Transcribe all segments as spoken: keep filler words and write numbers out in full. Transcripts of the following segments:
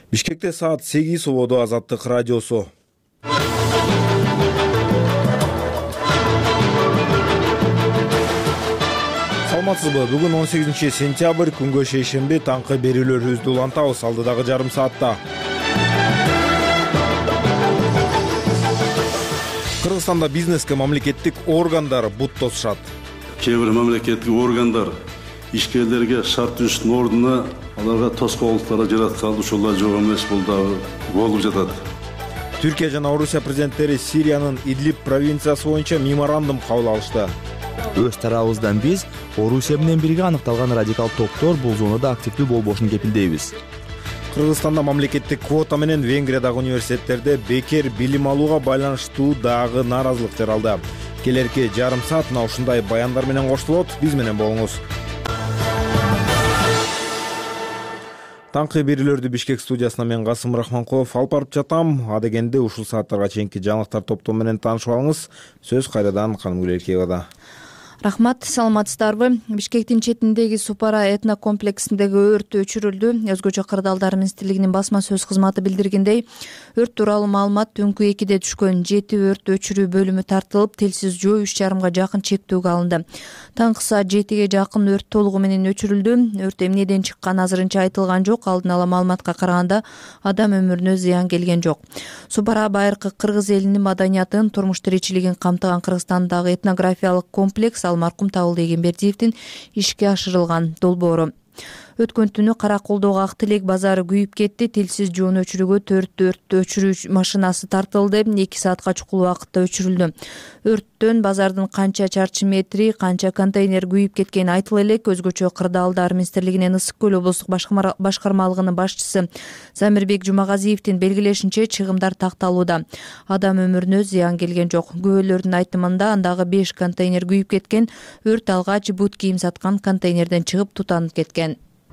Бишкекте саат сегиз убоду Азаттык радиосу. Саламатсызбы? Бүгүн он сегизинчи сентябрь, күнгө шейшемби, таңкы берүүлөрүбүздү улантабыз алдыдагы жарым саатта. Кыргызстанда бизнеске мамлекеттик органдар бут тосушат. Кээ бир мамлекеттик органдар ишкерлерге шарт түзүштүн ордуна аларга тоскоолдуктар жараткан ошолор жок эмес, бул дагы болуп жатат. Түркия жана Орусия президенттери Сириянын Идлиб провинциясы боюнча меморандум кабыл алышты. Өз тарабыбыздан биз Орусия менен бирге аныкталган радикал топтор бул зонада активдүү болбошун кепилдейбиз. Кыргызстанда мамлекеттик квота менен Венгриядагы университеттерде бекер билим алууга байланыштуу дагы нааразылык жаралды. Келерки жарым саат мына ушундай баяндар менен коштолот. Биз менен болуңуз. Таңкы берүүлөрдү Бишкек студиясына мен Касым Рахманкулов алып барып жатам. Адегенде ушул сааттарга чейинки жаңылыктар топтому менен таанышып алыңыз. Сөз кайрадан Каным Гүлеркеевада. Рахмат, саламатсыздарбы? Бишкектин четиндеги Супара этнокомплексиндеги өрт өчүрүлдү. Өзгөчө Кырдаалдар министрлигинин басма сөз кызматы билдиргендей, өрт тууралуу маалымат түнкү экиде түшкөн. Жети өрт өчүрүү бөлүмү тартылып, телсиз жөө үч жарымга жакын чектүүгө алынды. Таңкы саат жетиге жакын өрт толугу менен өчүрүлдү. Өрт эмнеден чыкканы азырынча айтылган жок. Алдын ала маалыматка караганда адам өмүрүнө зыян келген жок. Супара байыркы кыргыз элинин маданиятын, турмуш тиричилигин камтыган Кыргызстандагы этнографиялык комплекс ал маркум Табылды Эгембердиевдин ишке ашырылган долбоору. Өткөн түнү Караколдогу Ак Тилек базары күйүп кетти. Телсиз жууну өчүрүүгө төрт өрт өчүрүү машинасы тартылды. эки саатка чукул убакытта өчүрүлдү. Өрттөн базардын канча чарчы метри, канча контейнер күйүп кеткени айтыла элек. Өзгөчө Кырдаалдар министрлигинин Ысык көл облустук башкармалыгынын башчысы Замирбек Жумагазиевдин белгилешинче, чыгымдар такталууда. Адам өмүрүнө зыян келген жок. Күбөлөрдүн айтымында андагы беш контейнер күйүп кеткен. Өрт алгач бут кийим саткан контейнерден чыгып тутанып кеткен.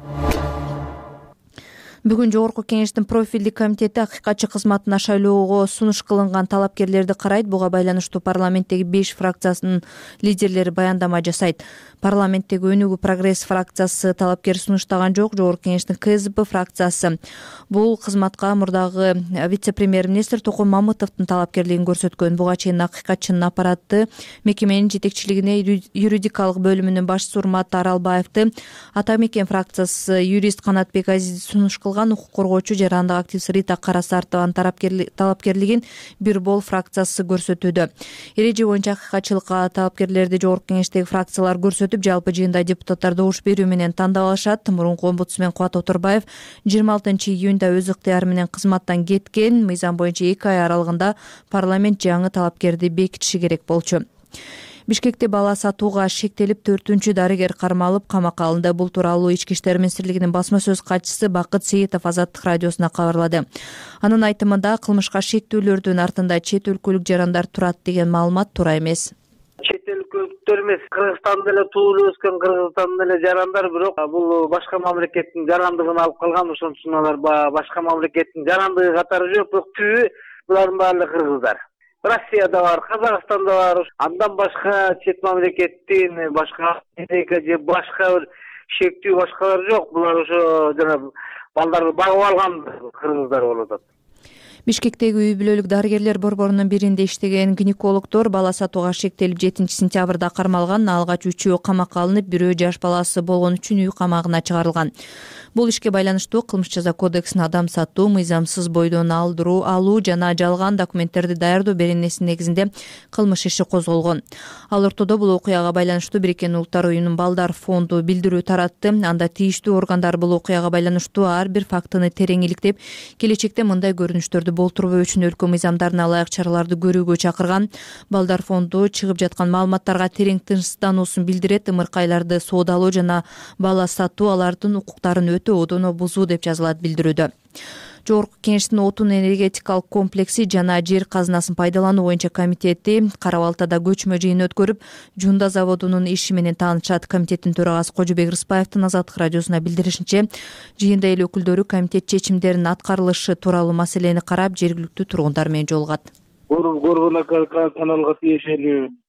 Бүгүн Жогорку Кеңештин профилдик комитети акыйкатчы кызматына шайлоого сунуш кылынган талапкерлерди карайт. Буга байланыштуу парламенттеги беш фракциясынын лидерлери баяндама жасайт. Парламенттеги Өнүгүү Прогресс фракциясы талапкер сунуштаган жок. Жогорку Кеңештин КСДП фракциясы бул кызматка мурдагы вице-премьер-министр Токон Мамытовдун талапкерлигин көрсөткөн. Буга чейин акыйкатчынын аппараты мекеменин жетекчилигине юридикалык бөлүмүнүн башчысы Урмат Аралбаевди, Ата Мекен фракциясы юрист Канатбек Азизди сунуш кылган. Укук коргоочу жана активист Рита Карасартованын талапкерлигин Бирбол фракциясы көрсөтүүдө. Эреже боюнча акыйкатчылыкка талапкерлерди Жогорку Кеңештеги фракциялар көрсөтүп, жалпы жыйында депутаттар добуш берүү менен тандап алышат. Мурунку омбудсмен Кубат Оторбаев жыйырма алтынчы июнда өз ыктыяры менен кызматтан кеткен. Мыйзам боюнча эки ай аралыгында парламент жаңы талапкерди бекитиши керек болчу. Бишкекте бала сатууга шектелип, төртүнчү дарыгер кармалып, камакка алынды. Бул тууралуу Ички иштер министрлигинин басма сөз катчысы Бакыт Сейитов Азаттык радиосуна кабарлады. Анын айтымында, кылмышка шектүүлөрдүн артында чет өлкөлүк жарандар турат деген маалымат туура эмес. Чет өлкөлүктөр эмес, Кыргызстанда эле туулуп өскөн, Кыргызстанда эле жарандар, бирок бул башка мамлекеттин жарандыгын алып калган, ошон үчүн алар башка мамлекеттин жарандыгы катары жок, бирок түбү булардын баары кыргыздар. Россияда бар, Казакстанда бар, андан башка чет мамлекеттин башка же башка бир шектүү башкалар жок. Булар ошо жана балдарды багып алган кыргыздар болуп атат. Бишкектеги үй бүлөлүк дарыгерлер борборунун биринде иштеген гинекологдор бала сатууга шектелип жетинчи сентябрда кармалган. Алгач үчөө камакка алынып, бирөө жаш баласы болгон үчүн үй камагына чыгарылган. Бул ишке байланыштуу Кылмыш жаза кодексине адам сатуу, мыйзамсыз бойдон алдыруу, алуу жана жалган документтерди даярдоо беренеси негизинде кылмыш иши козголгон. Ал ортодо бул окуяга байланыштуу Бириккен Улуттар уюмунун Балдар фонду билдирүү таратты. Анда тийиштүү органдар бул окуяга байланыштуу ар бир фактыны терең иликтеп, келечекте мындай көрүнүштөрдү болтурбоо үчүн өлкө мыйзамдарына ылайык чараларды көрүүгө чакырган. Балдар фонду чыгып жаткан маалыматтарга терең тынчсыздануусун билдирет. Ымыркайларды соодалоо жана бала сатуу алардын укуктарын өтө одоно бузуу деп жазылат билдирүүдө. Жогорку Кеңештин отун энергетикалык комплекси жана жер казынасын пайдалануу боюнча комитети Кара-Балтада көчмө жыйын өткөрүп, Жунда заводунун иши менен таанышат. Комитеттин төрагасы Кожобек Рыспаевдин Азаттык радиосуна билдиришинче, жыйында эл өкүлдөрү комитет чечимдеринин аткарылышы тууралуу маселени карап, жергиликтүү тургундар менен жолугат. Горбуна каналга тиешелүү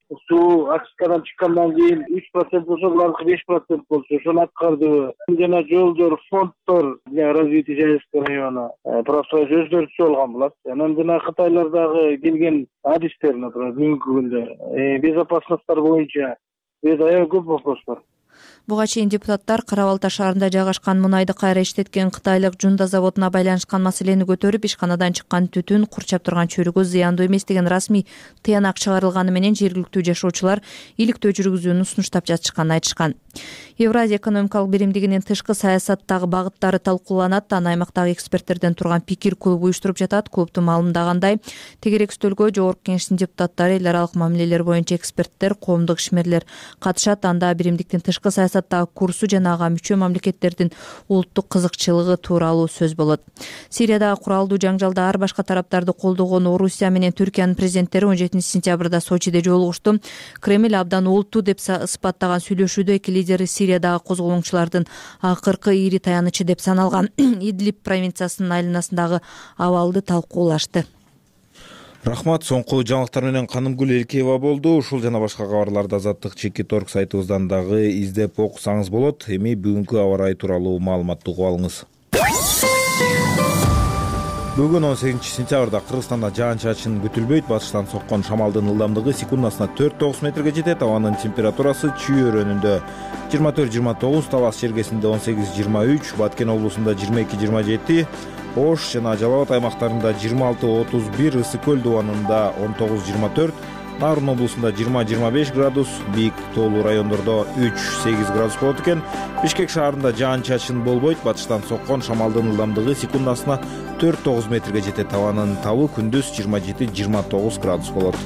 суу очисткадан чыккандан кийин үч процент болсо булардыкы беш процент болчу, ошону аткардыбы? Жана жолдор, фонддор для развития Жаңычкы района профсоюз өзгөртүп алган болот. Анан жана Кытайлардагы келген адистер, например, бүгүнкү күндө безопасностьтар боюнча аябай көп вопрос бар. Буга чейин депутаттар Кара Балта шаарында жайгашкан мунайды кайра иштеткен кытайлык Жунда заводуна байланышкан маселени көтөрүп, ишканадан чыккан түтүн курчап турган чөйрөгө зыяндуу эмес деген расмий тыянак чыгарылганы менен жергиликтүү жашоочулар иликтөө жүргүзүүнү сунуштап жатышканын айтышкан. Евразия экономикалык биримдигинин тышкы саясаттагы багыттары талкууланат. Аны аймактагы эксперттерден турган пикир клубу уюштуруп жатат. Клубтун маалымдагандай, тегерек стөлгө жогорку кеңештин депутаттары, эл аралык мамилелер боюнча эксперттер, коомдук ишмерлер катышат. Анда биримдиктин тышкы саясаттагы курсу жана ага мүчө мамлекеттердин улуттук кызыкчылыгы тууралуу сөз болот. Сириядагы куралдуу жаңжалда ар башка тараптарды колдогон Орусия менен Түркиянын президенттери он жетинчи сентябрда Сочиде жолугушту. Кремль абдан олуттуу деп ысыпаттаган сүйлөшүүдө эки лидер Сириядагы козголоңчулардын акыркы ири таянычы деп саналган Идлиб провинциясынын айланасындагы абалды талкуулашты. Рахмат. Соңку жаңылыктар менен Канымгүл Элкеева болду. Ушул жана башка кабарларды Азаттык Чекит Орг сайтыбыздан дагы издеп окусаңыз болот. Эми бүгүнкү аба ырайы тууралуу маалыматты угуп алыңыз. Бүгүн он сегизинчи сентябрда Кыргызстанда жаан-чачын күтүлбөйт. Батыштан соккон шамалдын ылдамдыгы секундасына төрт тогуз метрге жетет. Абанын температурасы Чүй өрөөнүндө жыйырма төрт жыйырма тогуз, Талас чергесинде он сегиз жыйырма үч, Баткен облусунда жыйырма эки жыйырма жети, Ош жана Жалал Абад аймактарында жыйырма алты отуз бир, Ысык көл дубанында он тогуз жыйырма төрт, Нарын облусунда жыйырма жыйырма беш градус, бийик тоолуу райондордо үч сегиз градус болот экен. Бишкек шаарында жаан-чачын болбойт. Батыштан соккон шамалдын ылдамдыгы секундасына төрт тогуз метрге жетет. Абанын табы күндүз жыйырма жети жыйырма тогуз градус болот.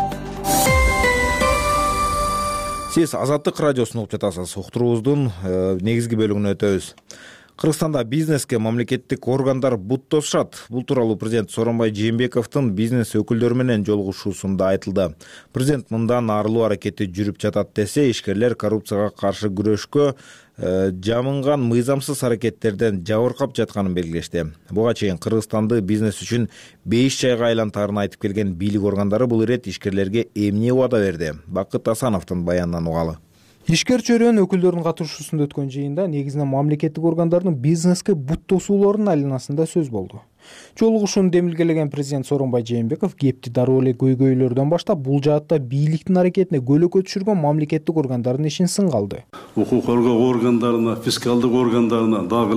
Сиз Азаттык радиосун угуп жатасыз. Уктуруубуздун негизги бөлүгүнө өтөбүз. Кыргызстанда бизнеске мамлекеттик органдар бут тосушат. Бул тууралуу президент Сооронбай Жээнбековдун бизнес өкүлдөрү менен жолугушуусунда айтылды. Президент мындан арылуу аракети жүрүп жатат десе, ишкерлер коррупцияга каршы күрөшкө жамынган мыйзамсыз аракеттерден жабыркап жатканын белгилешти. Буга чейин Кыргызстанды бизнес үчүн беш жайга айлантаарын айтып келген бийлик органдары бул ирет ишкерлерге эмне убада берди? Бакыт Асановдун баянынан угалы. Ишкер чөйрөнүн өкүлдөрүнүн катышуусунда өткөн жыйында негизинен мамлекеттик органдардын бизнеске бут тосууларынын айланасында сөз болду. Жолугушууну демилгелеген президент Сооронбай Жээнбеков кепти дароо эле көйгөйлөрдөн баштап бул жаатта бийликтин аракетине көлөкө түшүргөн мамлекеттик органдардын ишин сынга алды. Укук коргоо органдарына, фискалдык органдарына дагы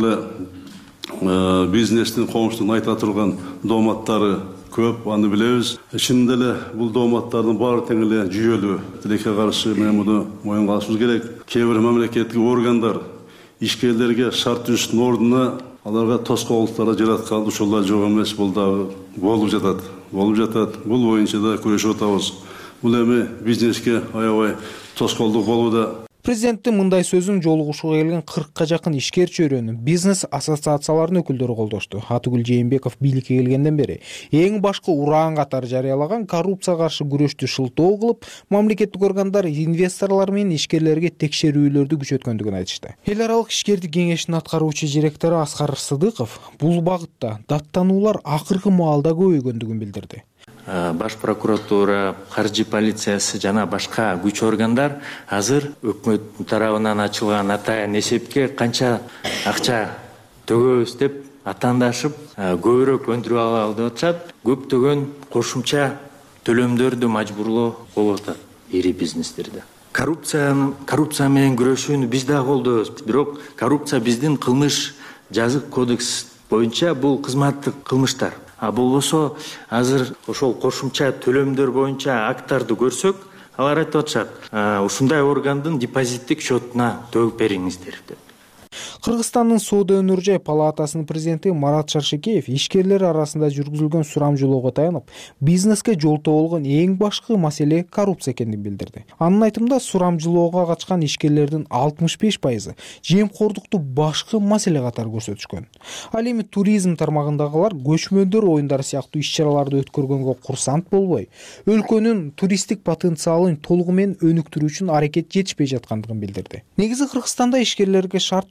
эле бизнестин коомчулугун айта турган дооматтары көп, аны билебиз. Чынында эле бул дооматтардын баары тең эле жүйөлүү. Тилекке каршы мен муну моюнга алышыбыз керек. Кээ бир мамлекеттик органдар ишкерлерге шарт түзүштүн ордуна аларга тоскоолдуктар жараткан ошолор жок эмес, бул дагы болуп жатат. Болуп жатат. Бул боюнча да күрөшүп атабыз. Бул эми бизнеске аябай тоскоолдук болууда. Президенттин мындай сөзүн жолугушууга келген кыркка жакын ишкер чөйрөнүн бизнес ассоциацияларынын өкүлдөрү колдошту. Атыгүл Жээнбеков бийликке келгенден бери эң башкы ураан катары жарыялаган коррупцияга каршы күрөштү шылтоо кылып, мамлекеттик органдар инвесторлор менен ишкерлерге текшерүүлөрдү күчөткөндүгүн айтышты. Эл аралык ишкердик кеңешинин аткаруучу директору Аскар Сыдыков бул багытта даттануулар акыркы маалда көбөйгөндүгүн билдирди. Баш прокуратура, каржы полициясы жана башка күч органдар азыр өкмөт тарабынан ачылган атайын эсепке канча акча төгөбүз деп атаандашып көбүрөөк өндүрүп алалы деп атышат. Көптөгөн кошумча төлөмдөрдү мажбурлоо болуп атат ири бизнестерде. Коррупция коррупция менен күрөшүүнү биз да колдойбуз. Бирок коррупция биздин кылмыш жазык кодекс боюнча бул кызматтык кылмыштар. А болбосо азыр ошол кошумча төлөмдөр боюнча акттарды көрсөк, алар айтып атышат, ушундай органдын депозиттик счетуна төгүп бериңиздер деп. Кыргызстандын соода өнөр жай палатасынын президенти Марат Шаршекеев ишкерлер арасында жүргүзүлгөн сурамжылоого таянып, бизнеске жолтоо болгон эң башкы маселе коррупция экенин билдирди. Анын айтымында сурамжылоого катышкан ишкерлердин алтымыш беш пайызы жемкордукту башкы маселе катары көрсөтүшкөн. Ал эми туризм тармагындагылар көчмөндөр оюндары сыяктуу иш-чараларды өткөргөнгө курсант болбой, өлкөнүн туристтик потенциалын толугу менен өнүктүрүү үчүн аракет жетишпей жаткандыгын билдирди. Негизи Кыргызстанда ишкерлерге шарт түзүп,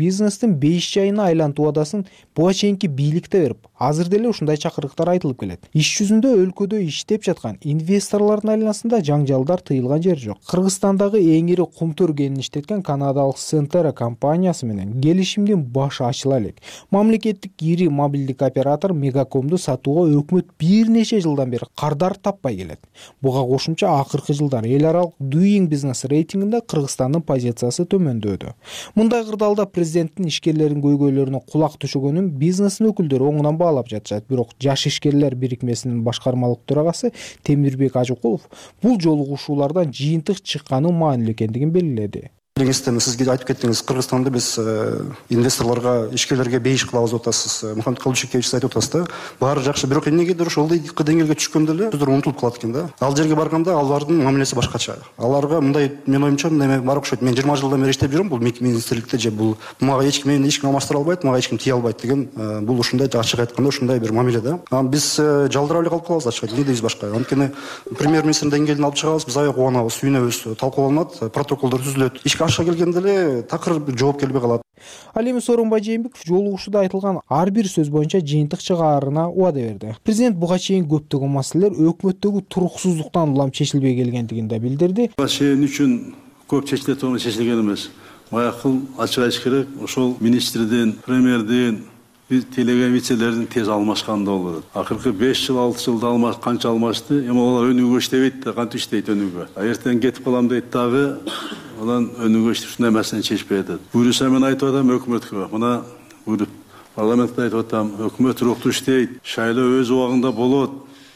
бизнестин бейиш жайына айлантуу убадасын буга чейинки бийликте берип, азыр деле ушундай чакырыктар айтылып келет. Иш жүзүндө өлкөдө иштеп жаткан инвесторлордун айланасында жаңжалдар тыйылган жери жок. Кыргызстандагы эң ири кумтөр кенин иштеткен канадалык Сентера компаниясы менен келишимдин башы ачыла элек. Мамлекеттик ири мобилдик оператор Мегакомду сатууга өкмөт бир нече жылдан бери кардар таппай келет. Буга кошумча акыркы жылдары эл аралык Doing Business рейтингинде Кыргызстандын позициясы төмөндөдү. Мындай кырдаалда президенттин ишкерлердин көйгөйлөрүнө кулак түшөгөнүн бизнестин өкүлдөрү оңунан баалап жатышат. Бирок Жаш ишкерлер бирикмесинин башкармалык төрагасы Темирбек Ажыкулов бул жолугушуулардан жыйынтык чыкканы маанилүү экендигин белгиледи. Деңестен сизге айтып кеттиңиз, Кыргызстанда биз инвесторлорго, ишкерлерге бейиш кылабыз деп атасыз. Мухаммед Калышекевич айтып атасыз да. Баары жакшы, бирок эмнегедир ошол деңгээлге түшкөндө эле сөздөр унутулуп калат экен да. Ал жерге барганда алардын мамилеси башкача. Аларга мындай, мен оюмча, мындай бар окшойт. Мен жыйырма жылдан бери иштеп жүрөм бул министрликте же бул мага эч ким эч ким алмаштыра албайт, мага эч ким тие албайт деген бул ушундай ачык айтканда ушундай бир мамиле да. Биз жалдырап эле калып калабыз ачык. Эмне дейбиз башка? Анткени премьер-министрдин деңгээлин алып чыгабыз, биз аяк убанабыз, сүйүнөбүз, талкууланат, протоколдор түзүлөт. Ишке аша келгенде эле такыр жооп келбей калат. Ал эми Сооронбай Жээнбеков жолугушууда айтылган ар бир сөз боюнча жыйынтык чыгаарына убада берди. Президент буга чейин көптөгөн маселелер өкмөттөгү туруксуздуктан улам чечилбей келгендигин да билдирди. Буга чейин үчүн көп чечиле турган чечилген эмес. Баякыл ачык айтыш керек, ошол министрдин, премьердин, телеген вицелердин тез алмашканда болот. Акыркы беш жыл, алты жылда алмаш, канча алмашты, эми алар өнүгүү иштебейт да, кантип иштейт өнүгүү. Эртең кетип калам дейт дагы, анан өнүгүү иштеп ушундай маселени чечпей атат. Буюрса мен айтып атам өкмөткө, мына буйруп парламентте айтып атам, өкмөт туруктуу иштейт, шайлоо өз убагында болот.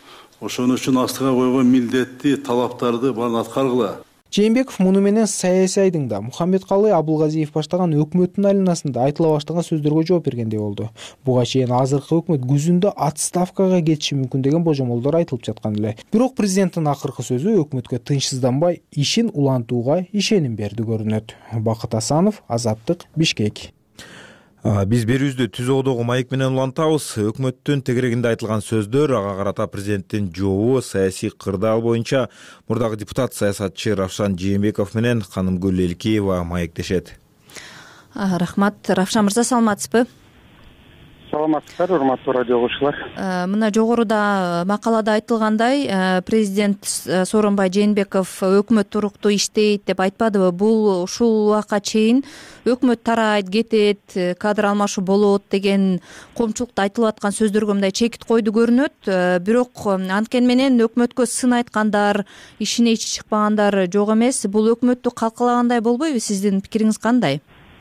Ошон үчүн астыга койгон милдетти, талаптарды баарын аткаргыла. Жээнбеков муну менен саясий айдыңда Мухаммедкалый Абылгазиев баштаган өкмөттүн айланасында айтыла баштаган сөздөргө жооп бергендей болду. Буга чейин азыркы өкмөт күзүндө отставкага кетиши мүмкүн деген божомолдор айтылып жаткан эле. Бирок президенттин акыркы сөзү өкмөткө тынчсызданбай ишин улантууга ишеним берди көрүнөт. Бакыт Асанов, Азаттык, Бишкек. Биз берүүбүздү түзөөдөгү маек менен улантабыз. Өкмөттүн тегерегинде айтылган сөздөр, ага карата президенттин жообу саясий кырдаал боюнча мурдагы депутат саясатчы Равшан Жээнбеков менен Канымгүл Элкеева маектешет. Рахмат. Равшан мырза, саламатсызбы? Саламатсыздар, урматтуу радио угуучулар. Мына жогоруда макалада айтылгандай, президент Сооронбай Жээнбеков өкмөт туруктуу иштейт деп айтпадыбы? Бул ушул убакка чейин өкмөт тарайт, кетет, кадр алмашуу болот деген коомчулукта айтылып аткан сөздөргө мындай чекит койду көрүнөт. Бирок анткени менен өкмөткө сын айткандар, ишине ичи чыкпагандар жок эмес. Бул өкмөттү калкалагандай болбойбу? Сиздин пикириңиз кандай?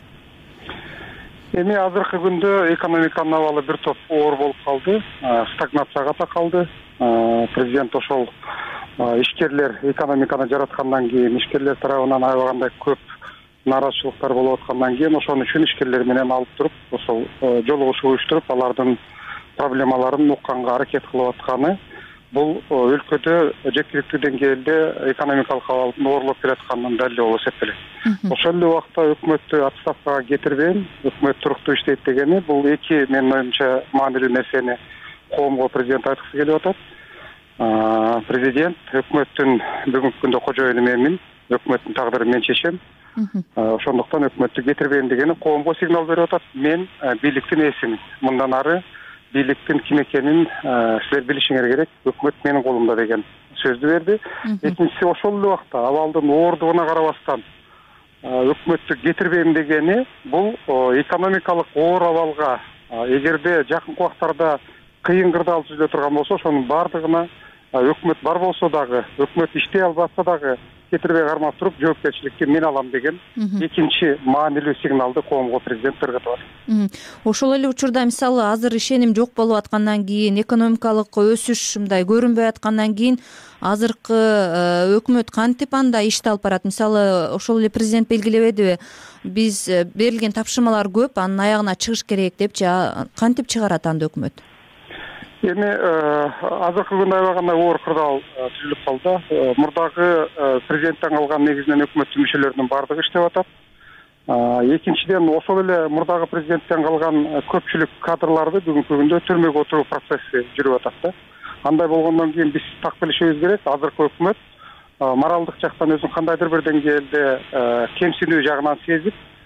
Эми азыркы күндө экономиканын абалы бир топ оор болуп калды, стагнацияга такалды. Президент ошол ишкерлер экономиканы жараткандан кийин, ишкерлер тарабынан аябагандай көп нааразычылыктар болуп аткандан кийин, ошон үчүн ишкерлер менен алып туруп, ошол жолугушуу уюштуруп, алардын проблемаларын укканга аракет кылып атканы бул өлкөдө жеткиликтүү деңгээлде экономикалык абалдын оорлоп келатканынын далили болуп эсептелет. Ошол эле убакта өкмөттү отставкага кетирбейм, өкмөт туруктуу иштейт дегени бул эки, менин оюмча, маанилүү нерсени коомго президент айткысы келип атат. Президент өкмөттүн бүгүнкү күндө кожоюну менмин, өкмөттүн тагдырын мен чечем. Ошондуктан өкмөттү кетирбейм дегени коомго сигнал берип атат. Мен бийликтин ээсимин. Мындан ары бийликтин ким экенин силер билишиңер керек, өкмөт менин колумда деген сөздү берди. Экинчиси, ошол эле убакта абалдын оордугуна карабастан өкмөттү кетирбейм дегени бул экономикалык оор абалга эгерде жакынкы убактарда кыйын кырдаал түзүлө турган болсо, ошонун баардыгына өкмөт бар болсо дагы, өкмөт иштей албаса дагы кетирбей кармап туруп жоопкерчиликти мен алам деген экинчи маанилүү сигналды коомго президент берип атат. Ошол эле учурда мисалы азыр ишеним жок болуп аткандан кийин, экономикалык өсүш мындай көрүнбөй аткандан кийин азыркы өкмөт кантип анда ишти алып барат? Мисалы ошол эле президент белгилебедиби? Биз берилген тапшырмалар көп, анын аягына чыгыш керек депчи. Кантип чыгарат анда өкмөт? Эми азыркы күндө аябагандай оор кырдаал түзүлүп калды. Мурдагы президенттен калган негизинен өкмөттүн мүчөлөрүнүн баардыгы иштеп атат. Экинчиден, ошол эле мурдагы президенттен калган көпчүлүк кадрларды бүгүнкү күндө түрмөгө отуруу процесси жүрүп атат да. Андай болгондон кийин биз так билишибиз керек, азыркы өкмөт моралдык жактан өзүн кандайдыр бир деңгээлде кемсинүү жагынан сезип,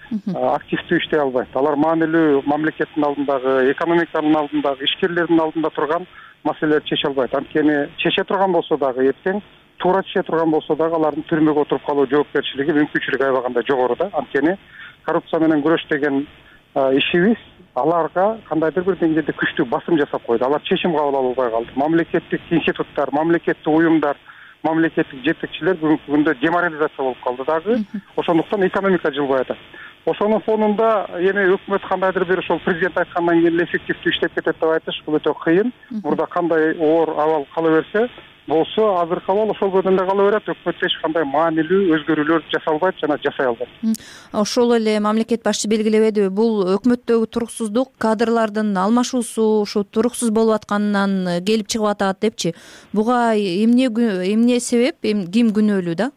активдүү иштей албайт. Алар маанилүү мамлекеттин алдындагы, экономиканын алдындагы, ишкерлердин алдында турган маселелерди чече албайт. Анткени чече турган болсо дагы эртең туура чече турган болсо дагы алардын түрмөгө отуруп калуу жоопкерчилиги, мүмкүнчүлүгү аябаганда жогору да. Анткени коррупция менен күрөш деген ишибиз аларга кандайдыр бир деңгээлде күчтүү басым жасап койду. Алар чечим кабыл албай калды. Мамлекеттик институттар, мамлекеттик уюмдар, мамлекеттик жетекчилер бүгүнкү күндө деморализация болуп калды дагы. Ошондуктан экономика жылбай атат. Ошонун фонунда эми өкмөт кандайдыр бир ошол президент айткандан кийин эффективдүү иштеп кетет деп айтыш бул өтө кыйын. Мурда кандай оор абал кала берсе болсо, азыркы абал ошол бөлүндө кала берет. Өкмөт эч кандай маанилүү өзгөрүүлөр жасалбайт жана жасай албайт. Ошол эле мамлекет башчысы белгилебедиби, бул өкмөттөгү туруксуздук кадрлардын алмашуусу ушу туруксуз болуп атканынан келип чыгып атат депчи. Буга эмне эмне себеп, ким күнөөлүү да?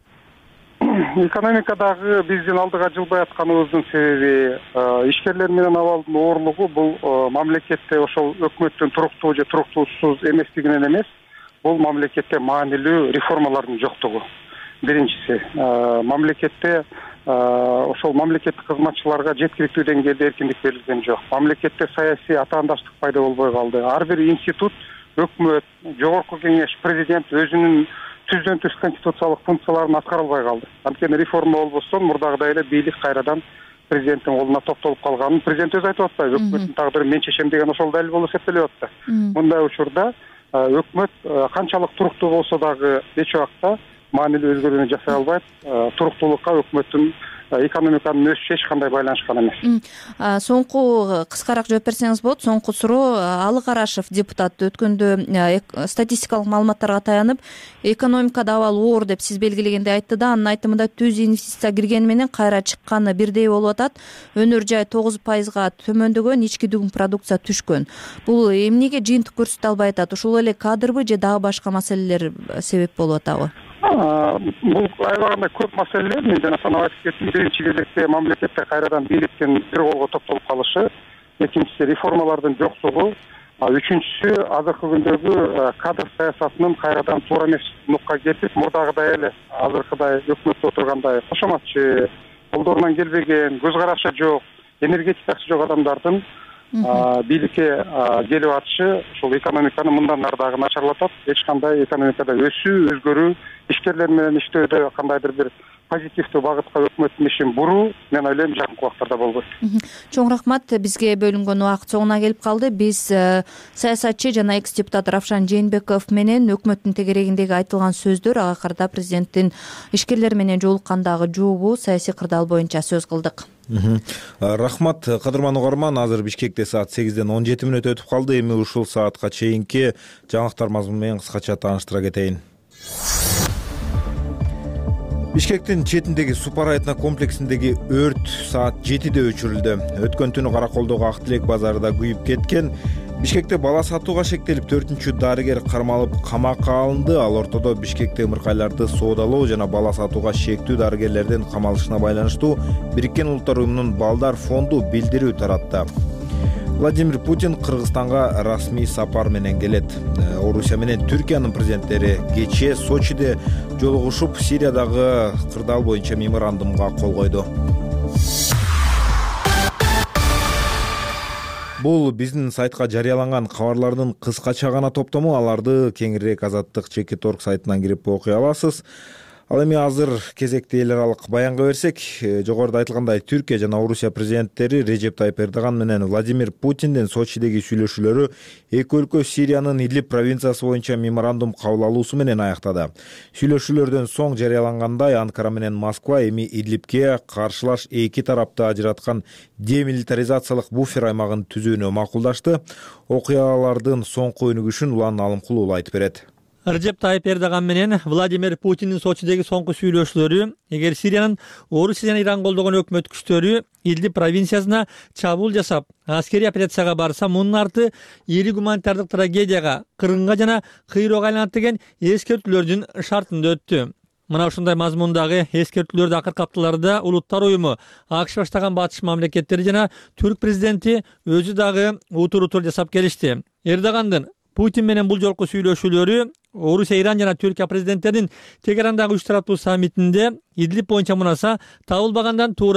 Экономикадагы биздин алдыга жылбай атканыбыздын себеби ишкерлер менен абалдын оорлугу бул мамлекетте ошол өкмөттүн туруктуу же туруктуусуз эместигинен эмес, бул мамлекетте маанилүү реформалардын жоктугу. Биринчиси, мамлекетте ошол мамлекеттик кызматчыларга жеткиликтүү деңгээлде эркиндик берилген жок. Мамлекетте саясий атаандаштык пайда болбой калды. Ар бир институт, өкмөт, жогорку кеңеш, президент өзүнүн түздөн түз конституциялык функцияларын аткара албай калды. Анткени реформа болбостон мурдагыдай эле бийлик кайрадан президенттин колуна топтолуп калганын президент өзү айтып атпайбы? Өкмөттүн тагдырын мен чечем деген ошол далил болуп эсептелип атты. Мындай учурда өкмөт канчалык туруктуу болсо дагы эч убакта маанилүү өзгөрүүнү жасай албайт. Туруктуулукка өкмөттүн экономиканын өсүшү эч кандай байланышкан эмес. Соңку кыскараак жооп берсеңиз болот. Соңку суроо: Алы Карашев депутат өткөндө статистикалык маалыматтарга таянып, экономикада абал оор деп сиз белгилегенде айтты да, анын айтымында түз инвестиция киргени менен кайра чыкканы бирдей болуп атат. Өнөр жай тогуз пайызга төмөндөгөн, ички дүң продукция түшкөн. Бул эмнеге жыйынтык көрсөтө албай атат? Ушул эле кадрбы же дагы башка маселелер себеп болуп атабы? Бул аябагандай көп маселелер. Мен жана санап айтып кеттим. Биринчи кезекте мамлекетте кайрадан бийликтин бир колго топтолуп калышы, экинчиси реформалардын жоктугу, үчүнчүсү азыркы күндөгү кадр саясатынын кайрадан туура эмес нукка кетип, мурдагыдай эле азыркыдай өкмөттө отургандай кошоматчы, колдорунан келбеген, көз карашы жок, энергетикасы жок адамдардын бийликке келип атышы ушул экономиканы мындан ары дагы начарлатат. Эч кандай экономикада өсүү, өзгөрүү, ишкерлер менен иштөөдө кандайдыр бир позитивдүү багытка өкмөттүн ишин буруу, мен ойлойм, жакынкы убактарда болбойт. Чоң рахмат. Бизге бөлүнгөн убакыт соңуна келип калды. Биз саясатчы жана экс депутат Равшан Жээнбеков менен өкмөттүн тегерегиндеги айтылган сөздөр, ага карата президенттин ишкерлер менен жолуккандагы жообу, саясий кырдаал боюнча сөз кылдык. Рахмат, кадырман угарман. Азыр Бишкекте саат сегизден он жети мүнөт өтүп калды. Эми ушул саатка чейинки жаңылыктар мазмуну менен кыскача тааныштыра кетейин. Бишкектин четиндеги Супарайтна комплексиндеги өрт саат жетиде өчүрүлдү. Өткөн түнү Караколдогу Ак Тилек базарында күйүп кеткен. Бишкекте бала сатууга шектелип төртүнчү дарыгер кармалып камакка алынды. Ал ортодо Бишкекте ымыркайларды соодалоо жана бала сатууга шектүү дарыгерлердин камалышына байланыштуу Бириккен Улуттар Уюмунун Балдар фонду билдирүү таратты. Владимир Путин Кыргызстанга расмий сапар менен келет. Орусия менен Түркиянын президенттери кечээ Сочиде жолугушуп, Сириядагы кырдаал боюнча меморандумга кол койду. Бул биздин сайтка жарыяланган кабарлардын кыскача гана топтому. Аларды кеңирээк Азаттык чекит точка орг сайтынан кирип окуй аласыз. Ал эми азыр кезекти эл аралык баянга берсек, жогоруда айтылгандай Түркия жана Орусия президенттери Режеп Тайып Эрдоган менен Владимир Путиндин Сочидеги сүйлөшүүлөрү эки өлкө Сириянын Идлиб провинциясы боюнча меморандум кабыл алуусу менен аяктады. Сүйлөшүүлөрдөн соң жарыялангандай Анкара менен Москва эми Идлибке каршылаш эки тарапты ажыраткан демилитаризациялык буфер аймагын түзүүнү макулдашты. Окуялардын соңку өнүгүшүн Улан Алымкулуу айтып берет. Режеп Тайып Эрдоган менен Владимир Путиндин Сочидеги соңку сүйлөшүүлөрү эгер Сириянын Орусия жана Иран колдогон өкмөт күчтөрү Идлиб провинциясына чабуул жасап, аскерий операцияга барса, мунун арты ири гуманитардык трагедияга, кыргынга жана кыйроого айланат деген эскертүүлөрдүн шартында өттү. Мына ушундай мазмундагы эскертүүлөрдү акыркы апталарда Улуттар Уюму, АКШ баштаган батыш мамлекеттери жана Түрк президенти өзү дагы утур-утур жасап келишти. Эрдогандын Путин менен бул жолку сүйлөшүүлөрү Орусия, Иран жана Түркия президенттеринин Тегерандагы үч тараптуу саммитинде Идлиб боюнча мунаса табылбагандан туура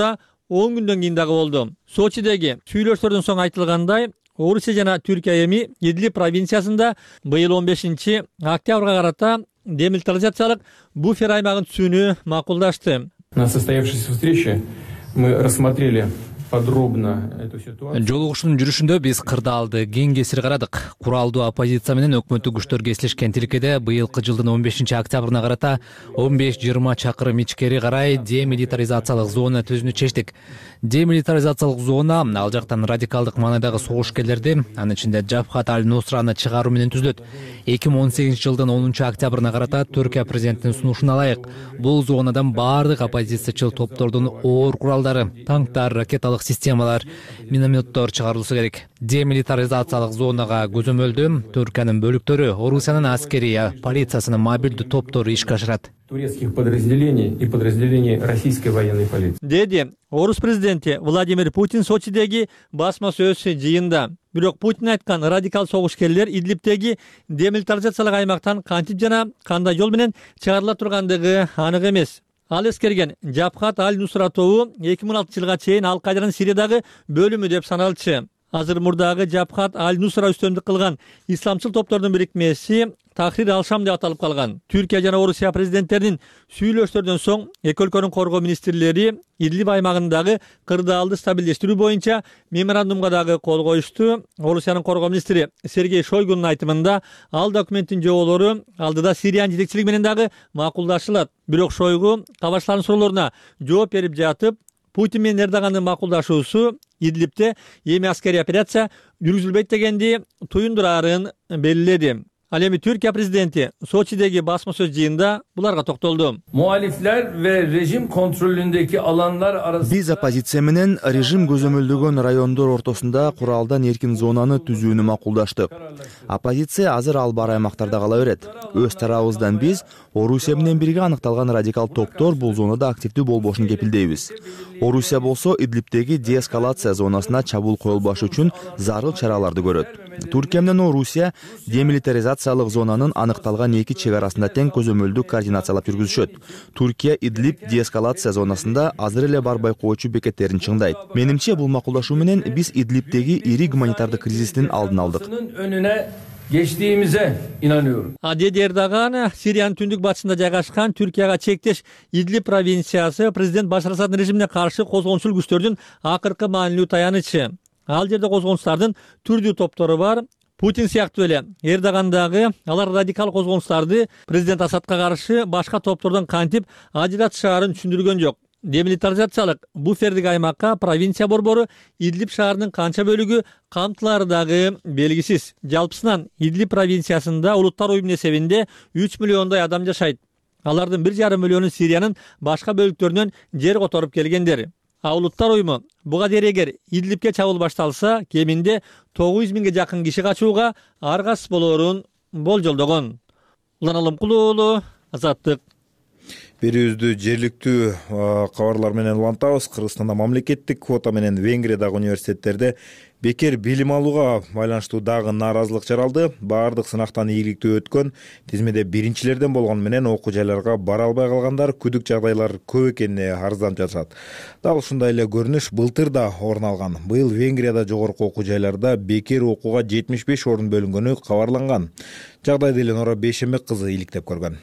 он күндөн кийин дагы болду. Сочидеги сүйлөшүүлөрдөн соң айтылгандай, Орусия жана Түркия эми Идлиб провинциясында быйыл он бешинчи октябрга карата демилитаризациялык буфер аймагын түзүүнү макулдашты. На состоявшейся встрече мы рассмотрели подробно эту ситуацию. Жолугушуунун жүрүшүндө биз кырдаалды кең кесир карадык. Куралдуу оппозиция менен өкмөттүк күчтөр кесилишкен тилкеде быйылкы жылдын он бешинчи октябрына карата он беш жыйырма чакырым ичкери карай демилитаризациялык зона түзүүнү чечтик. Демилитаризациялык зона ал жактан радикалдык маанайдагы согушкерлерди, анын ичинде Жабхат аль-Нусраны чыгаруу менен түзүлөт. эки миң он сегизинчи жылдын онунчу октябрына карата Түркия президентинин сунушуна ылайык бул зонадан баардык оппозициячыл топтордун оор куралдары, танктар, ракеталык системалар, минометтор чыгарылышы керек. Демилитаризациялык зонага көзөмөлдүү Түркиянын бөлүктөрү, Орусиянын аскерия, полициясынын мобилдүү топтору ишке ашырат. Турецких подразделений и подразделений российской военной полиции. Деди Орус президенти Владимир Путин Сочидеги басма сөз жыйында. Бирок Путин айткан радикал согушкерлер Идлибтеги демилитаризациялык аймактан кантип жана кандай жол менен чыгарыла тургандыгы анык эмес. Ал эскерген Жабхат аль-Нусра тобу эки миң алтынчы жылга чейин Ал-Кайданын Сириядагы бөлүмү деп саналчу. Азыр мурдагы Жабхат аль-Нусра үстөмдүк кылган исламчыл топтордун бирикмеси Тахрир ал-Шам деп аталып калган. Түркия жана Орусия президенттеринин сүйлөшүүлөрдөн соң эки өлкөнүн коргоо министрлери Идлиб аймагындагы кырдаалды стабилдештирүү боюнча меморандумга дагы кол коюшту. Орусиянын коргоо министри Сергей Шойгунун айтымында ал документтин жоболору алдыда Сириянын жетекчилиги менен дагы макулдашылат. Бирок Шойгу кабарчылардын суроолоруна жооп берип жатып, Путин менен Эрдогандын макулдашуусу Идлибте эми аскерий операция жүргүзүлбөйт дегенди туюндурарын белгиледи. Ал эми Түркия президенти Сочидеги басма сөз жыйында буларга токтолду. Muhalifler ve rejim kontrolündeki alanlar arasında Биз оппозиция менен режим көзөмөлдөгөн райондор ортосунда куралдан эркин зонаны түзүүнү макулдаштык. Оппозиция азыр ал бар аймактарда кала берет. Өз тарабыбыздан биз Орусия менен бирге аныкталган радикал топтор бул зонада активдүү болбошун кепилдейбиз. Орусия болсо Идлибтеги деэскалация зонасына чабуул коюлбашы үчүн зарыл чараларды көрөт. Түркия менен Орусия демилитаризациялык зонанын аныкталган эки чек арасында тең көзөмөлдүү координациялап жүргүзүшөт. Түркия Идлиб деэскалация зонасында азыр эле бар байкоочу бекеттерин чыңдайт. Менимче бул макулдашуу менен биз Идлибтеги ири гуманитардык кризистин алдын алдык. önüne geçtiğimize inanıyorum. Деди Эрдоган Сириянын түндүк батышында жайгашкан Түркияга чектеш Идлиб провинциясы президент Башар Асаддын режимине каршы козгончул күчтөрдүн акыркы маанилүү таянычы. Ал жерде козгончулардын түрдүү топтору бар. Путин сыяктуу эле Эрдогандагы алар радикал козгончуларды президент Асадка каршы башка топтордон кантип ажыратышаарын түшүндүргөн жок. Демилитаризациялык буфердик аймакка провинция борбору Идлиб шаарынын канча бөлүгү камтылары дагы белгисиз. Жалпысынан Идлиб провинциясында улуттар уюмунун эсебинде үч миллиондой адам жашайт. Алардын бир жарым миллиону Сириянын башка бөлүктөрүнөн жер которуп келгендер. А улуттар уюму буга дейин эгер Идлибке чабуул башталса, кеминде тогуз жүз миңге жакын киши качууга аргасыз болоорун болжолдогон. Улан Алымкулуу уулу, Азаттык. Берүүбүздү жергиликтүү кабарлар менен улантабыз. Кыргызстанда мамлекеттик квота менен Венгриядагы университеттерде бекер билим алууга байланыштуу дагы нааразылык жаралды. Баардык сынактан ийгиликтүү өткөн, тизмеде биринчилерден болгон менен окуу жайларга бара албай калгандар күдүк жагдайлар көп экенине арызданып жатышат. Дал ушундай эле көрүнүш былтыр да орун алган. Быйыл Венгрияда жогорку окуу жайларда бекер окууга жетимиш беш орун бөлүнгөнү кабарланган. Жагдайды Эленора Бейшембек кызы иликтеп көргөн.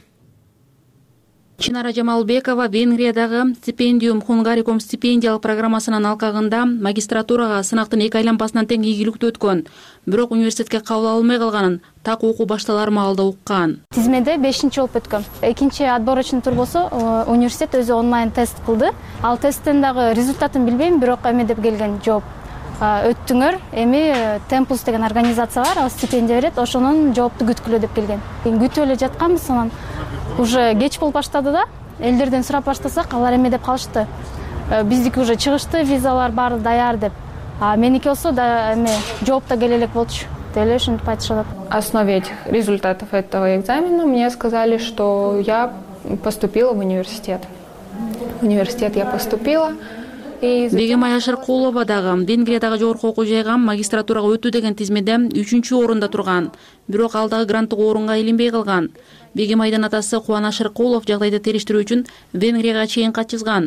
Чинара Жамалбекова Венгриядагы стипендиум Хунгариком стипендиялык программасынын алкагында магистратурага сынактын эки айланпасынан тең ийгиликтүү өткөн. Бирок университетке кабыл алынбай калганын так окуу башталар маалда уккан. Тизмеде бешинчи болуп өткөм. Экинчи отборочный тур болсо университет өзү онлайн тест кылды. Ал тесттен дагы результатын билбейм, бирок эме деп келген жооп. Өттүңөр, эми Темпус деген организация бар, ал стипендия берет, ошонун жоопту күткүлө деп келген. Күтүп эле жатканбыз, анан уже кеч болуп баштады да, элдерден сурап баштасак, алар эме деп калышты. Биздики уже чыгышты, визалар баары даяр деп. А меники болсо да эме жооп да келе элек болчу. Деле ушинтип айтышат. На основе этих результатов этого экзамена мне сказали, что я поступила в университет. В университет я поступила. Бегемай Ашаркулова дагы Венгриядагы жогорку окуу жайга магистратурага өтүү деген тизмеде үчүнчү орунда турган. Бирок ал дагы гранттык орунга илинбей калган. Бегемайдын атасы Кубан Ашаркулов жагдайды териштирүү үчүн Венгрияга чейин кат жазган.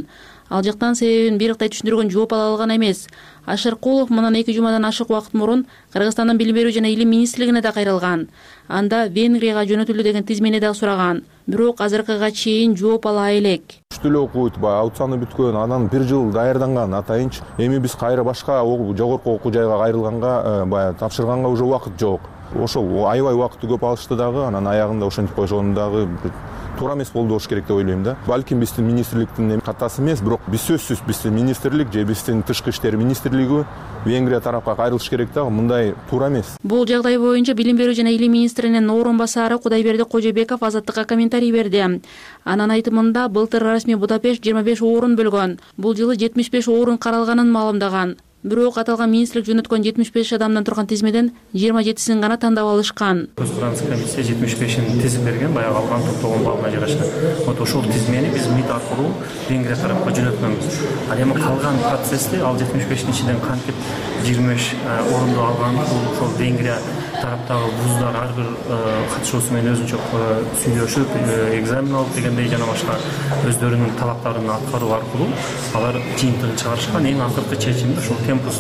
Ал жактан себебин бийриктай түшүндүргөн жооп ала алган эмес. Ашыркулов мындан эки жумадан ашык убакыт мурун Кыргызстандын Билим берүү жана Илим министрлигине да кайрылган. Анда Венгрияга жөнөтүлдү деген тизмени да сураган. Бирок азыркыга чейин жооп ала элек. Үч тил окуйт, баягы аудицияны бүткөн, анан бир жыл даярданган атайынчы. Эми биз кайра башка жогорку окуу жайга кайрылганга, баягы тапшырганга уже убакыт жок. Ошол аябай убакытты көп алышты дагы, анан аягында ошентип койгон дагы туура эмес болду болуш керек деп ойлойм да. Балким биздин министрликтин катасы эмес, бирок биз сөзсүз биздин министрлик же биздин тышкы иштер министрлиги Венгрия тарапка кайрылыш керек да, мындай туура эмес. Бул жагдай боюнча Билим берүү жана Илим министринин орун басары Кудайберди Кожобеков Азаттыкка комментарий берди. Анын айтымында былтыр расмий Будапешт жыйырма беш орун бөлгөн. Бул жылы жетимиш беш орун каралганын маалымдаган. Бирок аталган министрлик жөнөткөн жетимиш беш адамдан турган тизмеден жыйырма жетисин гана тандап алышкан. Көз карандысыз комиссия жетимиш бешин тизим берген, баягы алган топтогон балына жараша. Вот ошол тизмени биз МИД аркылуу Венгрия тарапка жөнөткөнбүз. Ал эми калган процессти ал жетимиш бештин ичинен кантип жыйырма беш орунду алган, бул ошол Венгрия тараптагы вуздар ар бир катышуусу менен өзүнчө сүйлөшүп, экзамен алып дегендей жана башка өздөрүнүн талаптарын аткаруу аркылуу алар жыйынтыгын чыгарышкан. Эң акыркы чечимди ошол темпус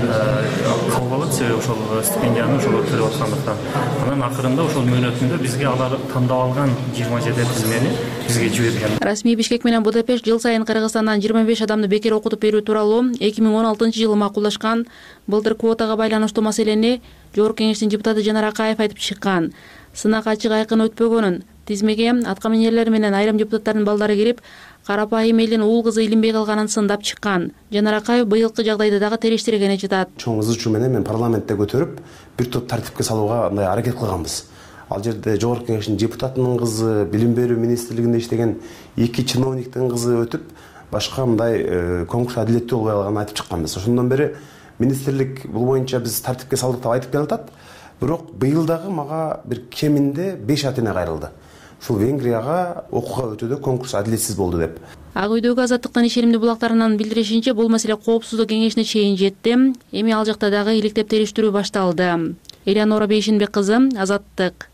кабыл алат, себеби ошол стипендияны ошол төлөп аткандыктан. Анан акырында ошол мөөнөтүндө бизге алар тандап алган жыйырма жети тизмени бизге жиберген. Расмий Бишкек менен Будапешт жыл сайын Кыргызстандан жыйырма беш адамды бекер окутуп берүү тууралуу эки миң он алтынчы жылы макулдашкан. Былтыр квотага байланыштуу маселени Жогорку Кеңештин депутаты Жанар Акаев айтып чыккан. Сынак ачык айкын өтпөгөнүн, тизмеге аткаминерлер менен айрым депутаттардын балдары кирип, карапайым элдин уул кызы илинбей калганын сындап чыккан. Жанар Акаев быйылкы жагдайды дагы териштиргени жатат. Чоң ызы чуу менен мен парламентте көтөрүп, бир топ тартипке салууга мындай аракет кылганбыз. Ал жерде Жогорку Кеңештин депутатынын кызы, Билим берүү министрлигинде иштеген эки чиновниктин кызы өтүп, башка мындай конкурс адилеттүү болбой калганын айтып чыкканбыз. Ошондон бери министрлик бул боюнча биз тартипке салдык деп айтып келатат. Бирок быйыл дагы мага бир кеминде беш ата эне кайрылды. Ушул Венгрияга окууга өтүүдө конкурс адилетсиз болду деп. Ак үйдөгү Азаттыктын ишенимдүү булактарынан билдиришинче, бул маселе коопсуздук кеңешине чейин жетти. Эми ал жакта дагы иликтеп териштирүү башталды. Элеонора Бейшинбек кызы, Азаттык.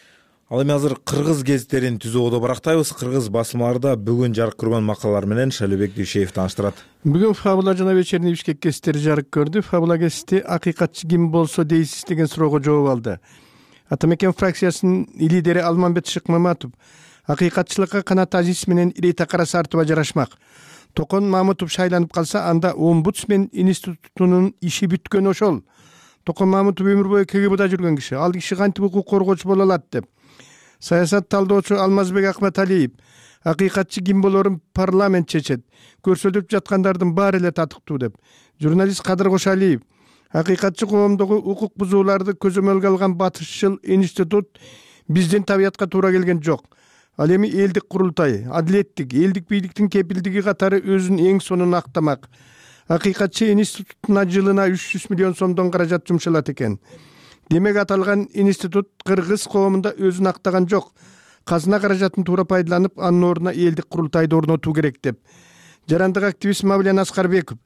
Ал эми азыр кыргыз гезиттерин түзүүгө барактайбыз. Кыргыз басмаларда бүгүн жарык көргөн макалалар менен Шалибек Дүйшеев тааныштырат. Бүгүн Фабула жана Вечерний Бишкек гезиттери жарык көрдү. Фабула гезити акыйкатчы ким болсо дейсиз деген суроого жооп алды. Атамекен фракциясынын лидери Алмамбет Шыкмаматов акыйкатчылыкка Канат Азиз менен Ирейтак Карасартова жарашмак. Токон Мамутов шайланып калса, анда омбудсмен институтунун иши бүткөн ошол. Токон Мамутов өмүр бою КГБда жүргөн киши. Ал киши кантип укук коргоочу боло алат деп. Саясат талдоочу Алмазбек Акматалиев акыйкатчы ким болорун парламент чечет, көрсөтүп жаткандардын баары эле татыктуу деп. Журналист Кадыр Кошалиев акыйкатчы коомдогу укук бузууларды көзөмөлгө алган батышчыл институт биздин табиятка туура келген жок. Ал эми элдик курултай, адилеттик, элдик бийликтин кепилдиги катары өзүнүн эң сонун актамак. Акыйкатчы институтуна жылына үч жүз миллион сомдон каражат жумшалат экен. Демек аталган институт кыргыз коомунда өзүн актаган жок. Казына каражатын туура пайдаланып, анын ордуна элдик курултайды орнотуу керек деп. Жарандык активист Мавлен Аскарбеков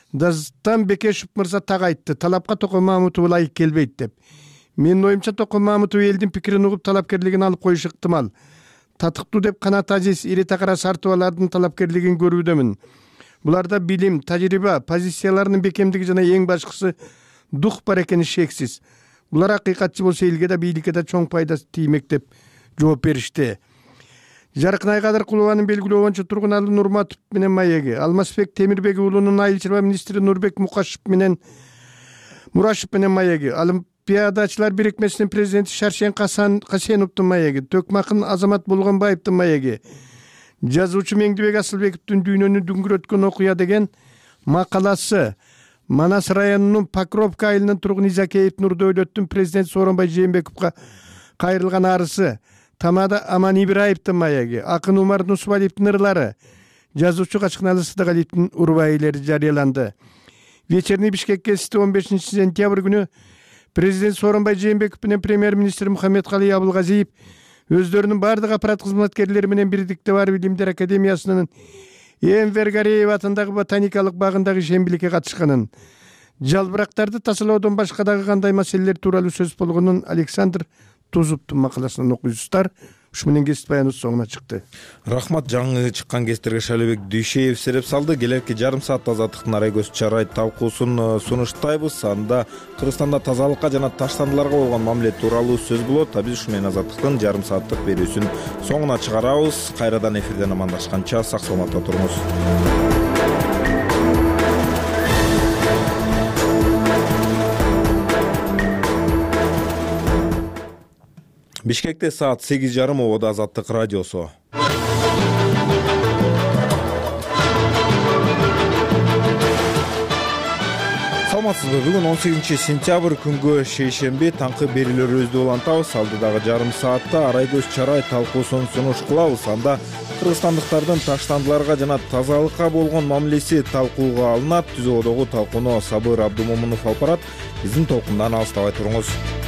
Дастан Бекешев мырза так айтты, талапка Токон Мамутов ылайык келбейт деп. Менин оюмча Токон Мамутов элдин пикирин угуп талапкерлигин алып коюшу ыктымал. Татыктуу деп Канат Азиз, Ирейтак Карасартовалардын талапкерлигин көрүүдөмүн. Буларда билим, тажрыйба, позицияларынын бекемдиги жана эң башкысы дух бар экени шексиз. Булар акыйкатчы болсо элге да бийликке да чоң пайда тиймек деп жооп беришти. Жаркынай Кадыркулованын белгилөө боюнча Тургуналы Нурматов менен маеги, Алмазбек Темирбек уулунун айыл чарба министри Нурбек Мукашев менен Мурашев менен маеги, Олимпиадачылар бирикмесинин президенти Шаршен Касеновдун маеги, Төкмакын Азамат Болгонбаевдин маеги, жазуучу Меңдибек Асылбековдун дүйнөнү дүңгүрөткөн окуя деген макаласы, Манас районунун Покровка айылынын тургуну Изакеев Нурдөөлөттүн президент Сооронбай Жээнбековго кайрылган арысы, Тамада Аман Ибраевдин маеги, акын Умар Нусубалиевдин ырлары, жазуучу Качкыналы Сыдыгалиевдин урбайлери жарыяланды. Вечерний Бишкек гезити он бешинчи сентябрь күнү президент Сооронбай Жээнбеков менен премьер-министр Мухаммедкалый Абылгазиев өздөрүнүн бардык аппарат кызматкерлери менен бирдикте Бар Билимдер академиясынын Энвер Гареев атындагы ботаникалык багындагы шембиликке катышканын, жалбырактарды тазалоодон башка дагы кандай маселелер тууралуу сөз болгонун Александр Тузуптун макаласынан окуйсуздар. ушу менен кесип баяныбыз соңуна чыкты. Рахмат. Жаңы чыккан кесиптерге Шайлообек Дүйшеев сереп салды. Келерки жарым саатта Азаттыктын арай көз чарай талкуусун сунуштайбыз. Анда Кыргызстанда тазалыкка жана таштандыларга болгон мамиле тууралуу сөз болот. А биз ушу менен Азаттыктын жарым сааттык берүүсүн соңуна чыгарабыз. Кайрадан эфирден амандашканча сак саламатта туруңуз. Бишкекте саат сегиз жарым, ободо Азаттык радиосу. Саламатсызбы? Бүгүн он сегизинчи сентябрь күнгө шейшемби таңкы берүүлөрүбүздү улантабыз. Алдыдагы жарым саатта арай көз чарай талкуусун сунуш кылабыз. Анда кыргызстандыктардын таштандыларга жана тазалыкка болгон мамилеси талкууга алынат. Түзөөдөгү талкууну Сабыр Абдумомунов алып барат. Биздин толкундан алыстабай туруңуз.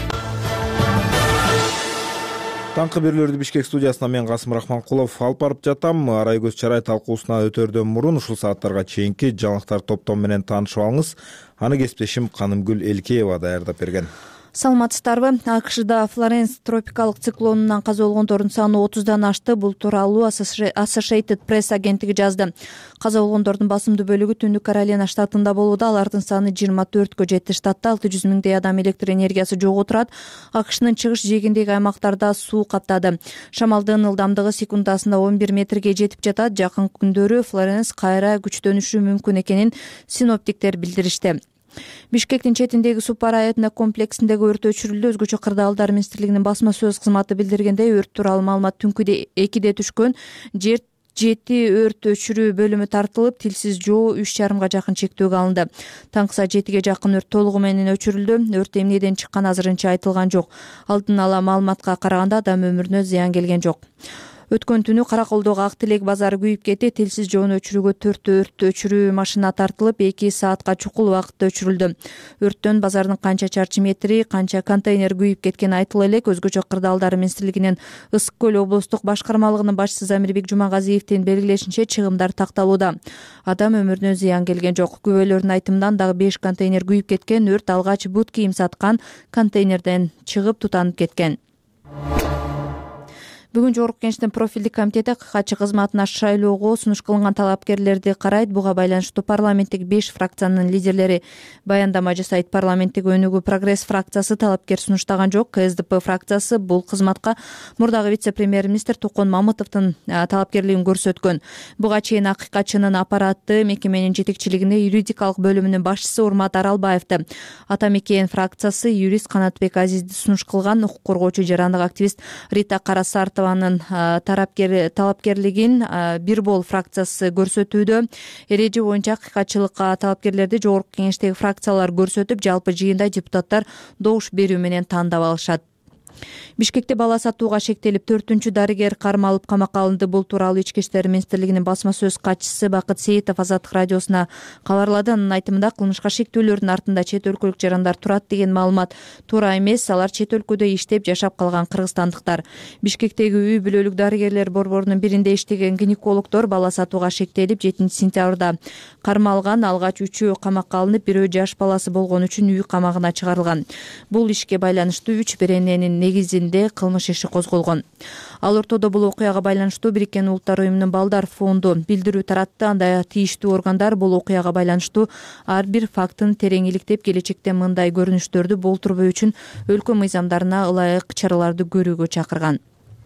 Таңкы берүүлөрдү Бишкек студиясына мен Касым Рахманкулов алып барып жатам. Арай көз чарай талкуусуна өтөрдөн мурун ушул сааттарга чейинки жаңылыктар топтом менен таанышып алыңыз. Аны кесиптешим Канымгүл Элкеева даярдап берген. Саламатсыздарбы? АКШда Флоренс тропикалык циклонунан каза болгондордун саны отуздан ашты. Бул тууралуу Associated Press агенттиги жазды. Каза болгондордун басымдуу бөлүгү Түндүк Каролина штатында болууда. Алардын саны жыйырма төрткө жетти. Штатта алты жүз миңдей адам электр энергиясы жок отурат. АКШнын чыгыш жээгиндеги аймактарда суу каптады. Шамалдын ылдамдыгы секундасына он бир метрге жетип жатат. Жакын күндөрү Флоренс кайра күчтөнүшү мүмкүн экенин синоптиктер билдиришти. Бишкектин четиндеги Супара этно комплексиндеги өрт өчүрүлдү. Өзгөчө кырдаалдар министрлигинин басма сөз кызматы билдиргендей, өрт тууралуу маалымат түнкү экиде түшкөн. Жер жети өрт өчүрүү бөлүмү тартылып, тилсиз жоо үч жарымга жакын чектөөгө алынды. Таңкы саат жетиге жакын өрт толугу менен өчүрүлдү. Өрт эмнеден чыккан азырынча айтылган жок. Алдын ала маалыматка караганда адам өмүрүнө зыян келген жок. Өткөн түнү Караколдогу Ак Тилек базары күйүп кетти. Тилсиз жоону өчүрүүгө төрт өрт өчүрүү машина тартылып, эки саатка чукул убакытта өчүрүлдү. Өрттөн базардын канча чарчы метри, канча контейнер күйүп кеткени айтыла элек. Өзгөчө кырдаалдар министрлигинин Ысык көл облустук башкармалыгынын башчысы Замирбек Жумагазиевдин белгилешинче, чыгымдар такталууда. Адам өмүрүнө зыян келген жок. Күбөлөрдүн айтымынан дагы беш контейнер күйүп кеткен. Өрт алгач бут кийим саткан контейнерден чыгып тутанып кеткен. Бүгүн Жогорку Кеңештин профилдик комитети катчы кызматына шайлоого сунуш кылынган талапкерлерди карайт. Буга байланыштуу парламенттеги беш фракциянын лидерлери баяндама жасайт. Парламенттеги өнүгүү прогресс фракциясы талапкер сунуштаган жок. КСДП фракциясы бул кызматка мурдагы вице-премьер-министр Токон Мамытовдун талапкерлигин көрсөткөн. Буга чейин Акыйкатчынын аппараты мекеменин жетекчилигине юридикалык бөлүмүнүн башчысы Урмат Аралбаевди, Ата Мекен фракциясы юрист Канатбек Азизди сунуш кылган. Укук коргоочу жарандык активист Рита Карасартова тарапкер талапкерлигин Бирбол фракциясы көрсөтүүдө. Эреже боюнча акыйкатчылыкка талапкерлерди Жогорку Кеңештеги фракциялар көрсөтүп, жалпы жыйында депутаттар добуш берүү менен тандап алышат. Бишкекте бала сатууга шектелип, төртүнчү дарыгер кармалып камакка алынды. Бул тууралуу Ички иштер министрлигинин басма сөз катчысы Бакыт Сейитов Азаттык радиосуна кабарлады. Анын айтымында, кылмышка шектүүлөрдүн артында чет өлкөлүк жарандар турат деген маалымат туура эмес. Алар чет өлкөдө иштеп жашап калган кыргызстандыктар. Бишкектеги үй бүлөлүк дарыгерлер борборунун биринде иштеген гинекологдор бала сатууга шектелип, жетинчи сентябрда кармалган. Алгач үчөө камакка алынып, бирөө жаш баласы болгон үчүн үй камагына чыгарылган. Бул ишке байланыштуу үч берененин негизинде кылмыш иши козголгон. Ал ортодо бул окуяга байланыштуу Бириккен Улуттар уюмунун Балдар фонду билдирүү таратты. Анда тийиштүү органдар бул окуяга байланыштуу ар бир фактын терең иликтеп, келечекте мындай көрүнүштөрдү болтурбоо үчүн өлкө мыйзамдарына ылайык чараларды көрүүгө чакырган.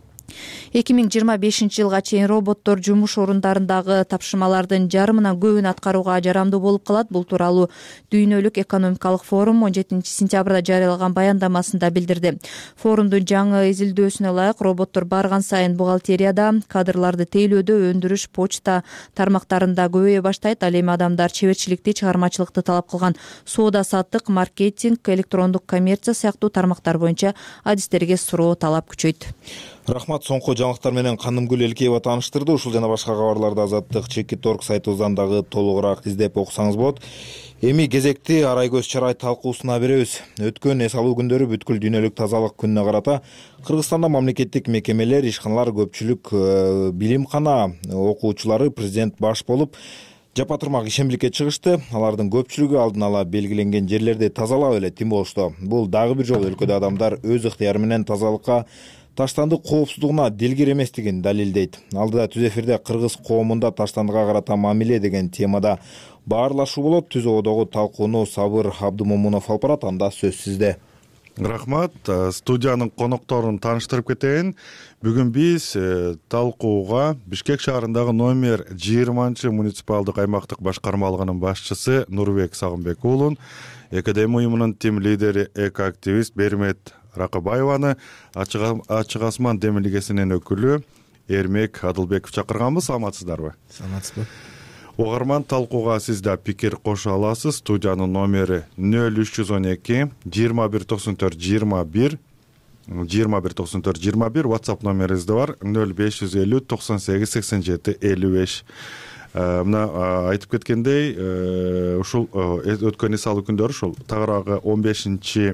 эки миң жыйырма бешинчи жылга чейин роботтор жумуш орундарындагы тапшырмалардын жарымынан көбүн аткарууга жарамдуу болуп калат. Бул тууралуу Дүйнөлүк экономикалык форум он жетинчи сентябрда жарыялаган баяндамасында билдирди. Форумдун жаңы изилдөөсүнө ылайык, роботтор барган сайын бухгалтерияда, кадрларды тейлөөдө, өндүрүш, почта тармактарында көбөйө баштайт. Ал эми адамдар чеберчиликти, чыгармачылыкты талап кылган соода саттык, маркетинг, электрондук коммерция сыяктуу тармактар боюнча адистерге суроо талап күчөйт. Рахмат. Соңку жаңылыктар менен Канымгүл Элкеева тааныштырды. Ушул жана башка кабарларды Азаттык чекит орг сайтыбыздан дагы толугураак издеп окусаңыз болот. Эми кезекти арай көз чарай талкуусуна беребиз. Өткөн эс алуу күндөрү бүткүл дүйнөлүк тазалык күнүнө карата Кыргызстанда мамлекеттик мекемелер, ишканалар, көпчүлүк билимкана окуучулары президент баш болуп жапа-турмак ишембиликке чыгышты. Алардын көпчүлүгү алдын ала белгиленген жерлерди тазалап эле тим болушту. Бул дагы бир жолу өлкөдө адамдар өз ыктыяры менен тазалыкка таштандык коопсуздугуна дилгир эместигин далилдейт. Алдыда түз эфирде кыргыз коомунда таштандыкка карата мамиле деген темада баарлашуу болот. Түз ободогу талкууну Сабыр Абдымомунов алып барат, анда сөз сизде. Рахмат. Студиянын конокторун тааныштырып кетейин. Бүгүн биз талкууга Бишкек шаарындагы номер жыйырманчы муниципалдык аймактык башкармалыгынын башчысы Нурбек Сагынбек уулун, Экодем уюмунун тим лидери, экоактивист Бермет Ракыбаеваны, Ачык Асман демилгесинин өкүлү Эрмек Адылбеков чакырганбыз. Саламатсыздарбы? Саламатсызбы. Угарман, талкууга сиз да пикир кошо аласыз. Студиянын номери нөл үч жүз он эки жыйырма бир токсон төрт жыйырма бир жыйырма бир токсон төрт жыйырма бир. WhatsApp номерибиз да бар нөл беш жүз элүү токсон сегиз сексен жети элүү беш. Мына айтып кеткендей, ушул өткөн эс алуу күндөрү ушул тагыраагы он бешинчи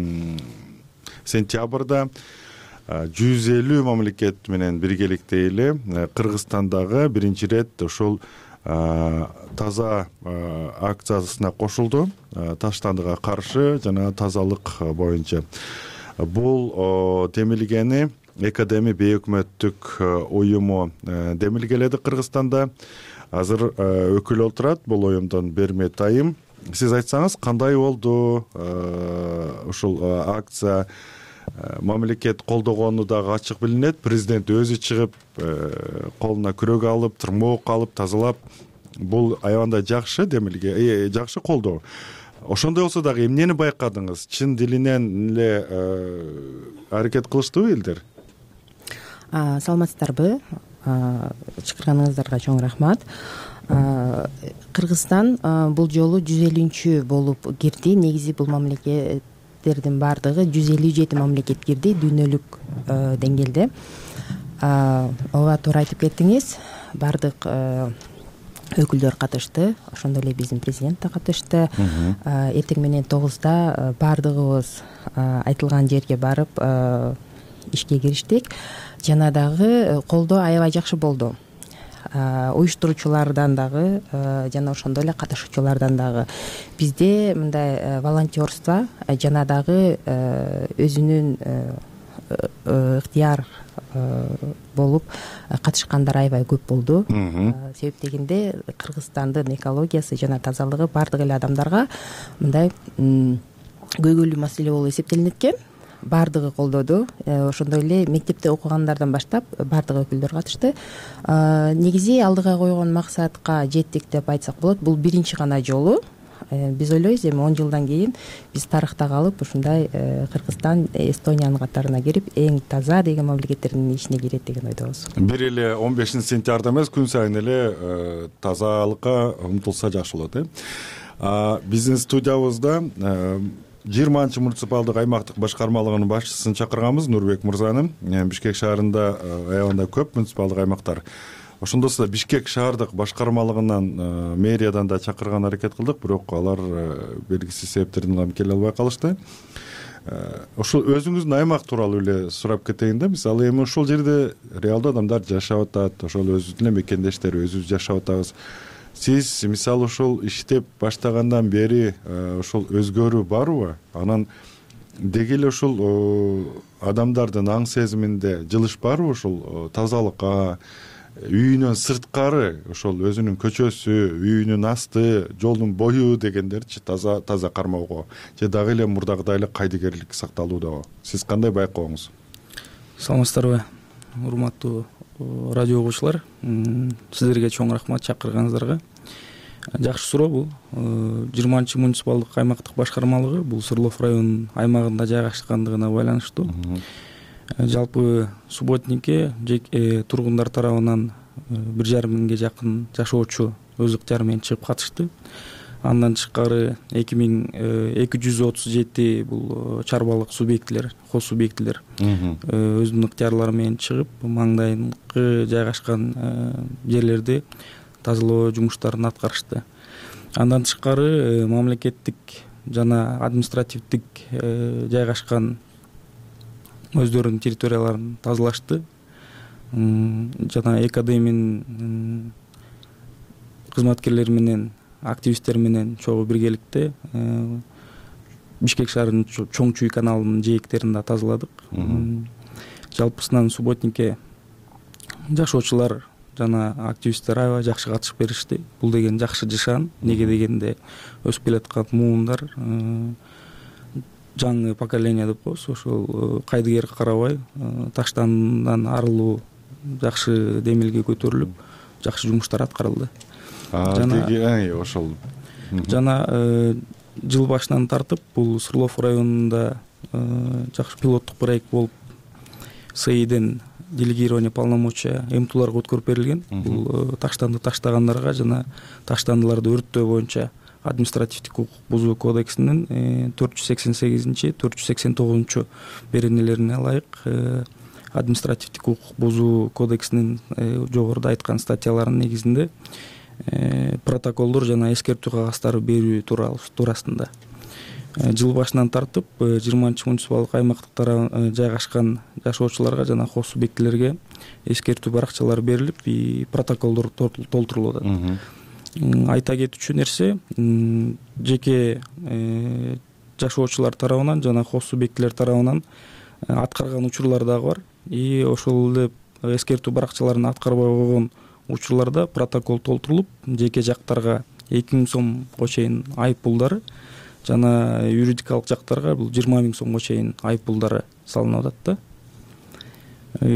сентябрда жүз элүү мамлекет менен биргеликте эле Кыргызстандагы биринчи ирет ушул таза акциясына кошулду. Таштандыга каршы жана тазалык боюнча. Бул демилгени Экодеми бейөкмөттүк уюму демилгеледи Кыргызстанда. Азыр өкүл отурат бул уюмдон Бермет айым. Сиз айтсаңыз, кандай болду ушул акция? Мамлекет колдогону дагы ачык билинет. Президент өзү чыгып, колуна күрөк алып, тырмоок алып, тазалап, бул аябандай жакшы демилге, жакшы колдоо. Ошондой болсо дагы эмнени байкадыңыз? Чын дилинен эле аракет кылыштыбы элдер? Саламатсыздарбы? Чакырганыңыздарга чоң рахмат. Кыргызстан бул жолу жүз элүүнчү болуп кирди. Негизи бул мамлекеттердин баардыгы жүз элүү жети мамлекет кирди дүйнөлүк деңгээлде. Ооба, туура айтып кеттиңиз. Баардык өкүлдөр катышты. Ошондой эле биздин президент да катышты. Эртең менен тогузда баардыгыбыз айтылган жерге барып ишке кириштик. Жана дагы колдоо аябай жакшы болду. Уюштуруучулардан дагы жана ошондой эле катышуучулардан дагы. Бизде мындай волонтерство жана дагы өзүнүн ыктыяр болуп катышкандар аябай көп болду. Себеп дегенде Кыргызстандын экологиясы жана тазалыгы баардык эле адамдарга мындай көйгөйлүү маселе болуп эсептелинет экен. Баардыгы колдоду. Ошондой эле мектепте окугандардан баштап баардык өкүлдөр катышты. Негизи алдыга койгон максатка жеттик деп айтсак болот. Бул биринчи гана жолу. Биз ойлойбуз, эми он жылдан кийин биз тарыхта калып ушундай Кыргызстан Эстониянын катарына кирип эң таза деген мамлекеттердин ичине кирет деген ойдобуз. Бир эле он бешинчи сентябрда эмес, күн сайын эле тазалыкка умтулса жакшы болот, э. Биздин студиябызда жыйырманчы муниципалдык аймактык башкармалыгынын башчысын чакырганбыз, Нурбек мырзаны. Бишкек шаарында аябандай көп муниципалдык аймактар. Ошондо да Бишкек шаардык башкармалыгынан, мэриядан да чакырган аракет кылдык, бирок алар белгисиз себептерден улам келе албай калышты. Ошол өзүңүздүн аймак тууралуу эле сурап кетейин да. Мисалы, эми ошол жерде реалдуу адамдар жашап атат, ошол өзүбүздүн эле мекендештер, өзүбүз жашап атабыз. Сиз мисалы ошол иштеп баштагандан бери ошол өзгөрүү барбы? Анан деги эле ошол адамдардын аң сезиминде жылыш барбы? Ошол тазалыкка, үйүнөн сырткары, ошол өзүнүн көчөсү, үйүнүн асты, жолдун бою дегендерчи таза таза кармоого, же дагы эле мурдагыдай эле кайдыгерлик сакталуудабы? Сиз кандай байкооңуз? Саламатсыздарбы, урматтуу радио угуучулар. Сиздерге чоң рахмат чакырганыңыздарга. Жакшы суроо бул. жыйырманчы муниципалдык аймактык башкармалыгы бул Сырлов районунун аймагында жайгашкандыгына байланыштуу. Жалпы субботникке тургундар тарабынан бир жарым миңге жакын жашоочу өз ыктыяры менен чыгып катышты. Андан тышкары эки жүз отуз жети бул чарбалык субъектилер, хос субъектилер өзүнүн ыктыярлары менен чыгып, маңдайкы жайгашкан жерлерди тазалоо жумуштарын аткарышты. Андан тышкары мамлекеттик жана административдик жайгашкан өздөрүнүн территорияларын тазалашты. Жана Экодеминин кызматкерлери менен, активисттер менен чогуу биргеликте Бишкек шаарынын чоң чүй каналынын жээктерин да тазаладык. жалпысынан субботникке жашоочулар жана активисттер аябай жакшы катышып беришти. Бул деген жакшы жашан. Неге дегенде өсүп келаткан муундар, жаңы поколение деп коебуз, ошол кайдыгер карабай таштандан арылуу жакшы демилге көтөрүлүп, жакшы жумуштар аткарылды. Жана ошол жана жыл башынан тартып бул Сырлов районунда жакшы пилоттук проект болуп СИИден делегирование полномочия эмтуларга өткөрүп берилген. Бул таштанды таштагандарга жана таштандыларды өрттөө боюнча административдик укук бузуу кодексинин төрт жүз сексен сегизинчи төрт жүз сексен тогузунчу беренелерине ылайык административдик укук бузуу кодексинин жогоруда айткан статьяларынын негизинде протоколдор жана эскертүү кагаздары берүү туурасында жыл башынан тартып жыйырманчы муниципалдык аймактык жайгашкан жашоочуларга жана хоз субъектилерге эскертүү баракчалары берилип, протоколдор толтурулууда. Айта кетүүчү нерсе, жеке жашоочулар тарабынан жана хоз субъектилер тарабынан аткарган учурлар дагы бар. И ошол эле эскертүү баракчаларын аткарбай койгон учурларда протокол толтурулуп, жеке жактарга эки миң сомго чейин айып пулдары жана юридикалык жактарга бул жыйырма миң сомго чейин айып пулдары салынып атат да.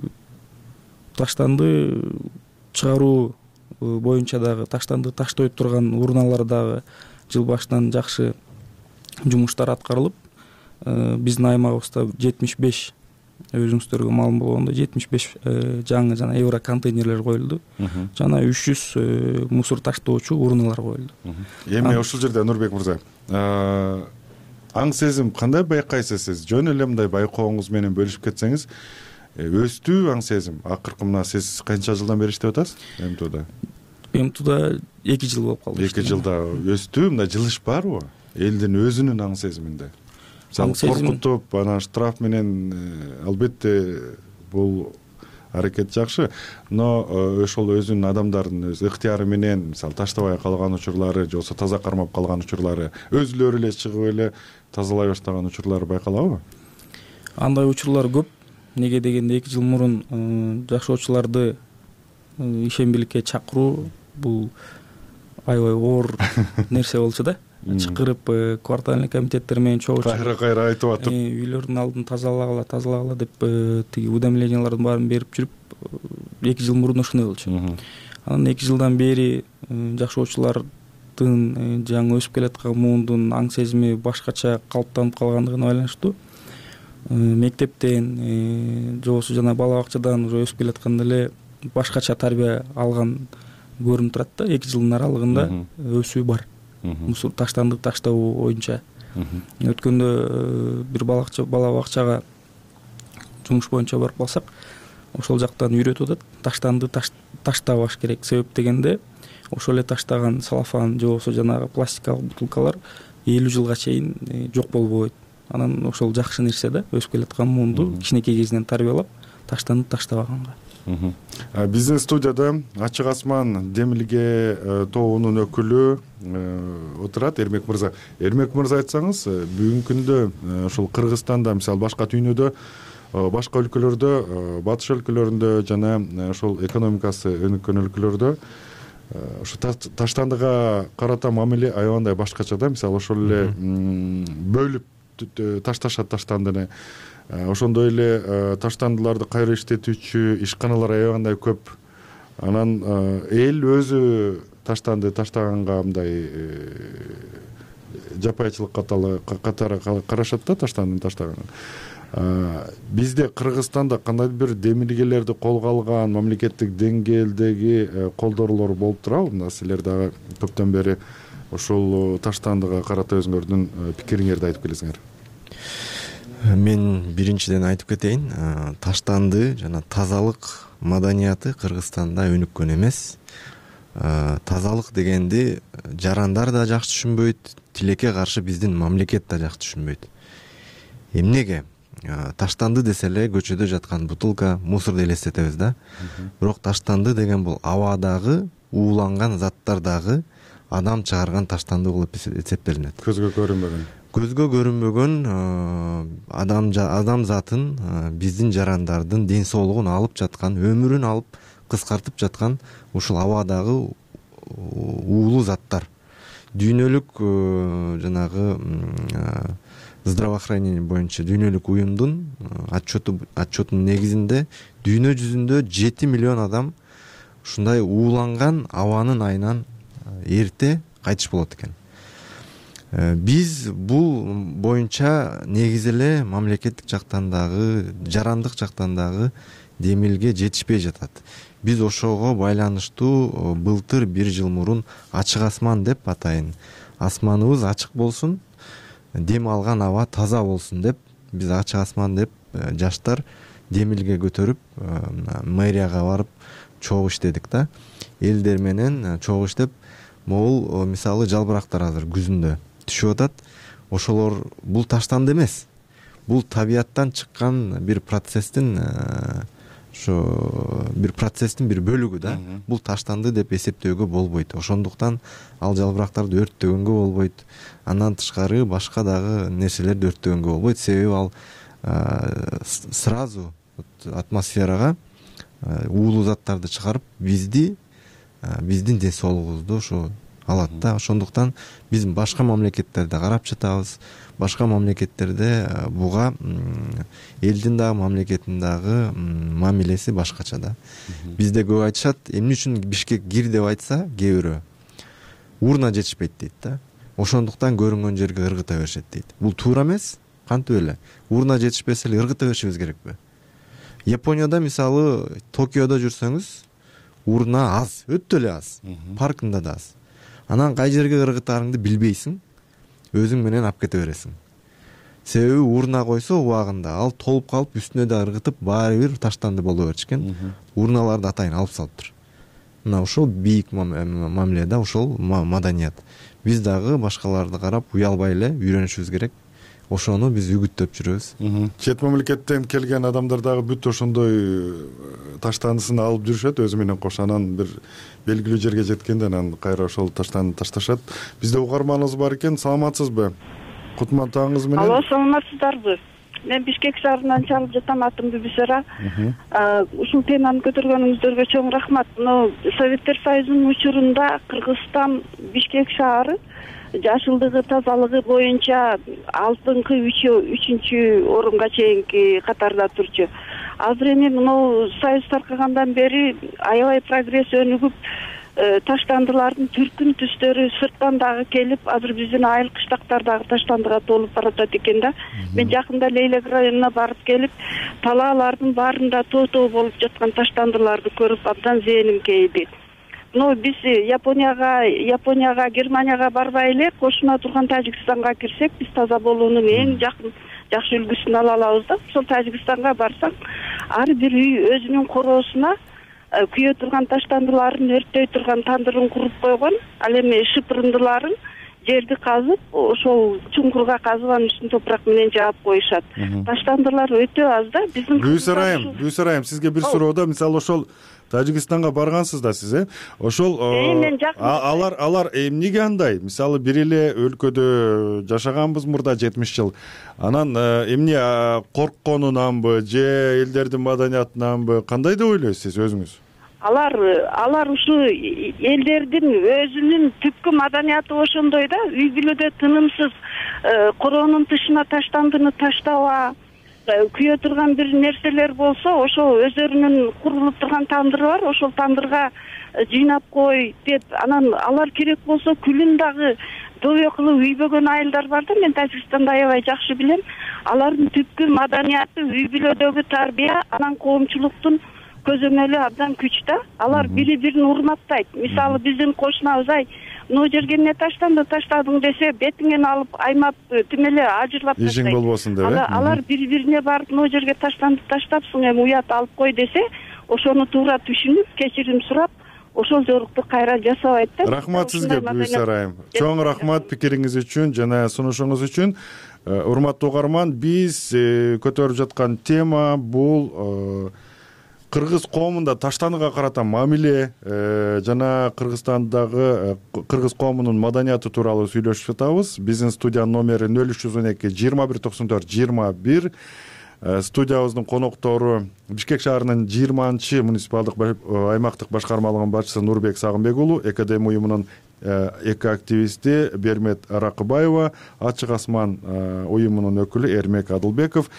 Таштанды чыгаруу боюнча дагы, таштанды таштой турган урналар дагы жыл башынан жакшы жумуштар аткарылып, биздин аймагыбызда жетимиш беш, өзүңүздөргө маалым болгондой жетимиш беш жаңы жана евро контейнерлер коюлду. Жана үч жүз мусор таштоочу урналар коюлду. Эми ушул жерде Нурбек мырза, аң сезим кандай байкайсыз сиз? Жөн эле мындай байкооңуз менен бөлүшүп кетсеңиз, өстү аң сезим. Акыркы мына сиз канча жылдан бери иштеп атасыз эмтуда? эмтуда эки жыл болуп калды. эки жылда өстү, мындай жылыш барбы? Элдин өзүнүн аң сезиминде. Коркутуп, анан штраф менен албетте бул аракет жакшы, но ошол өзүнүн адамдардын өз ыктыяры менен, мисалы таштабай калган учурлары, же болбосо таза кармап калган учурлары, өзүлөрү эле чыгып эле тазалай баштаган учурлары байкалабы? Андай учурлар көп. Неге дегенде эки жыл мурун жашоочуларды ишембиликке чакыруу бул аябай оор нерсе болчу да. Чакырып квартальный комитеттер менен чогуу кайра-кайра айтып атып, үйлөрдүн алдын тазалагыла, тазалагыла деп тиги уведомлениялардын баарын берип жүрүп, эки жыл мурун ошондой болчу. Анан эки жылдан бери жашоочулардын жаңы өсүп келаткан муундун аң сезими башкача калыптанып калгандыгына байланыштуу мектептен, же болбосо жана бала бакчадан уже өсүп келатканда эле башкача тарбия алган көрүнүп турат да. эки жылдын аралыгында өсүү бар. Мусор таштанды таштабоо боюнча. Өткөндө бир бала бакчага жумуш боюнча барып калсак, ошол жактан үйрөтүп атат. Таштанды таштабаш керек. Себеп дегенде, ошол эле таштаган салафан же болбосо жанагы пластикалык бутылкалар элүү жылга чейин жок болбойт. Анан ошол жакшы нерсе да, өсүп келаткан муунду кичинекей кезинен тарбиялап, таштанды таштабаганга. Биздин студияда Ачык Асман демилге тобунун өкүлү отурат, Эрмек мырза. Эрмек мырза, айтсаңыз, бүгүнкү күндө ошол Кыргызстанда, мисалы башка дүйнөдө, башка өлкөлөрдө, батыш өлкөлөрүндө жана ошол экономикасы өнүккөн өлкөлөрдө ошо таштандыга карата мамиле аябандай башкача да. Мисалы ошол эле бөлүп ташташат таштандыны. Ошондой эле таштандыларды кайра иштетүүчү ишканалар аябандай көп. Анан эл өзү таштанды таштаганга мындай жапайчылык катары карашат да, таштандын таштаганын. Бизде Кыргызстанда кандайдыр бир демилгелерди колго алган мамлекеттик деңгээлдеги колдоолор болуп турабы? Мына силер дагы көптөн бери ошол таштандыга карата өзүңөрдүн пикириңерди айтып келесиңер. Мен биринчиден айтып кетейин, таштанды жана тазалык маданияты Кыргызстанда өнүккөн эмес. Тазалык дегенди жарандар да жакшы түшүнбөйт, тилекке каршы биздин мамлекет да жакшы түшүнбөйт. Эмнеге? Таштанды десе эле көчөдө жаткан бутылка, мусорду элестетебиз да. Бирок таштанды деген бул абадагы ууланган заттардагы адам чыгарган таштанды болуп эсептелинет. Көзгө көрүнбөгөн. көзгө көрүнбөгөн адам адамзатын биздин жарандардын ден соолугун алып жаткан, өмүрүн алып кыскартып жаткан ушул абадагы уулуу заттар. Дүйнөлүк жанагы здравоохранение боюнча дүйнөлүк уюмдун отчету отчетунун негизинде дүйнө жүзүндө жети миллион адам ушундай ууланган абанын айынан эрте кайтыш болот экен. Биз бул боюнча негизи эле мамлекеттик жактан дагы, жарандык жактан дагы демилге жетишпей жатат. Биз ошого байланыштуу былтыр бир жыл мурун ачык асман деп атайын. Асманыбыз ачык болсун, дем алган аба таза болсун деп биз ачык асман деп жаштар демилге көтөрүп мэрияга барып чогуу иштедик да. Элдер менен чогуу иштеп, могул мисалы жалбырактар азыр күзүндө түшүп атат. Ошолор бул таштанды эмес. Бул табияттан чыккан бир процесстин ошо бир процесстин бир бөлүгү да. Бул таштанды деп эсептөөгө болбойт. Ошондуктан ал жалбырактарды өрттөгөнгө болбойт. Андан тышкары башка дагы нерселерди өрттөгөнгө болбойт. Себеби ал сразу атмосферага уулуу заттарды чыгарып бизди биздин ден соолугубузду ошо алат да. Ошондуктан биз башка мамлекеттерде карап жатабыз. Башка мамлекеттерде буга элдин дагы мамлекеттин дагы мамилеси башкача да. Бизде көп айтышат, эмне үчүн Бишкек кир деп айтса, кээ бирөө урна жетишпейт дейт да. Ошондуктан көрүнгөн жерге ыргыта беришет дейт. Бул туура эмес. Кантип эле? Урна жетишпесе эле ыргыта беришибиз керекпи? Японияда мисалы Токиодо жүрсөңүз, урна аз, өтө эле аз. Паркында да аз. Анан кай жерге ыргытаарыңды билбейсиң, өзүң менен алып кете бересиң. Себеби урна койсо убагында ал толуп калып, үстүнө да ыргытып, баары бир таштанды боло беришкен. Урналарды атайын алып салыптыр. Мына ошол бийик мамиле да, ошол маданият. Биз дагы башкаларды карап уялбай эле үйрөнүшүбүз керек. Ошону биз үгүттөп жүрөбүз. Чет мамлекеттен келген адамдар дагы бүт ошондой таштандысын алып жүрүшөт өзү менен кош. Анан бир белгилүү жерге жеткенде анан кайра ошол таштанды ташташат. Бизде угарманыбыз бар экен. Саламатсызбы? Кутман таңыңыз менен. Алло, саламатсыздарбы? Мен Бишкек шаарынан чалып жатам, атым Бибисара. Ушул теманы көтөргөнүңүздөргө чоң рахмат. Но Советтер Союзунун учурунда Кыргызстан Бишкек шаары жашылдыгы, тазалыгы боюнча алтынкы үчүнчү орунга чейинки катарда турчу. Азыр эми мына Союз таркагандан бери аябай прогресс өнүгүп, таштандылардын түркүн түстөрү сырттан дагы келип, азыр биздин айыл кыштактардагы таштандыга толуп баратат экен да. Мен жакында Лейлек районуна барып келип, талаалардын баарында тоо-тоо болуп жаткан таштандыларды көрүп абдан зээним кейиди. Но биз Японияга, Японияга, Германияга барбай эле кошуна турган Тажикстанга кирсек, биз таза болуунун эң жакын жакшы үлгүсүн ала алабыз да. Ошол Тажикстанга барсак, ар бир үй өзүнүн короосуна күйө турган таштандыларын өрттөй турган тандырын куруп койгон. Ал эми шыпырындыларын жерди казып, ошол чуңкурга казып, анын үстүн топурак менен жаап коюшат. Таштандылар өтө аз да. Биздин Бүйсарайым, Бүйсарайым, сизге бир суроо да. Мисалы ошол Тажикстанга баргансыз да сиз, э? Ошол алар алар эмнеге андай? Мисалы бир эле өлкөдө жашаганбыз мурда жетимиш жыл. Анан эмне коркконунанбы, же элдердин маданиятынанбы, кандай деп ойлойсуз сиз өзүңүз? Алар алар ушу элдердин өзүнүн түпкү маданияты ошондой да. Үй бүлөдө тынымсыз короонун тышына таштандыны таштаба, күйө турган бир нерселер болсо, ошол өздөрүнүн курулуп турган тандыры бар, ошол тандырга жыйнап кой деп, анан алар керек болсо күлүн дагы добой кылып үйбөгөн айылдар бар да. Мен Тажикстанды аябай жакшы билем. Алардын түпкү маданияты үй бүлөдөгү тарбия, анан коомчулуктун көзөмөлү абдан күч да. Алар бири бирин урматтайт. Мисалы биздин кошунабыз, ай, мына жерге эмне таштанды, таштадың десе, бетиңен алып аймап, тим эле ажырлап таштайт. Ишиң болбосун деп, э? Алар бири-бирине барып, мына жерге таштанды таштапсың, эми уят алып кой десе, ошону туура түшүнүп, кечирим сурап, ошол жорукту кайра жасабайт да. Рахмат сизге, Бүйсарайым. Чоң рахмат пикириңиз үчүн жана сунушуңуз үчүн. Урматтуу угарман, биз көтөрүп жаткан тема бул кыргыз коомунда таштандыга карата мамиле жана кыргызстандагы кыргыз коомунун маданияты тууралуу сүйлөшүп жатабыз. Биздин студиянын номери нөл үч жүз он эки жыйырма бир токсон төрт жыйырма бир. Студиябыздын коноктору Бишкек шаарынын жыйырманчы муниципалдык аймактык башкармалыгынын башчысы Нурбек Сагынбек уулу, ЭКДМ уюмунун эки активисти Бермет Аракыбаева, Ачык Асман уюмунун өкүлү Эрмек Адылбеков.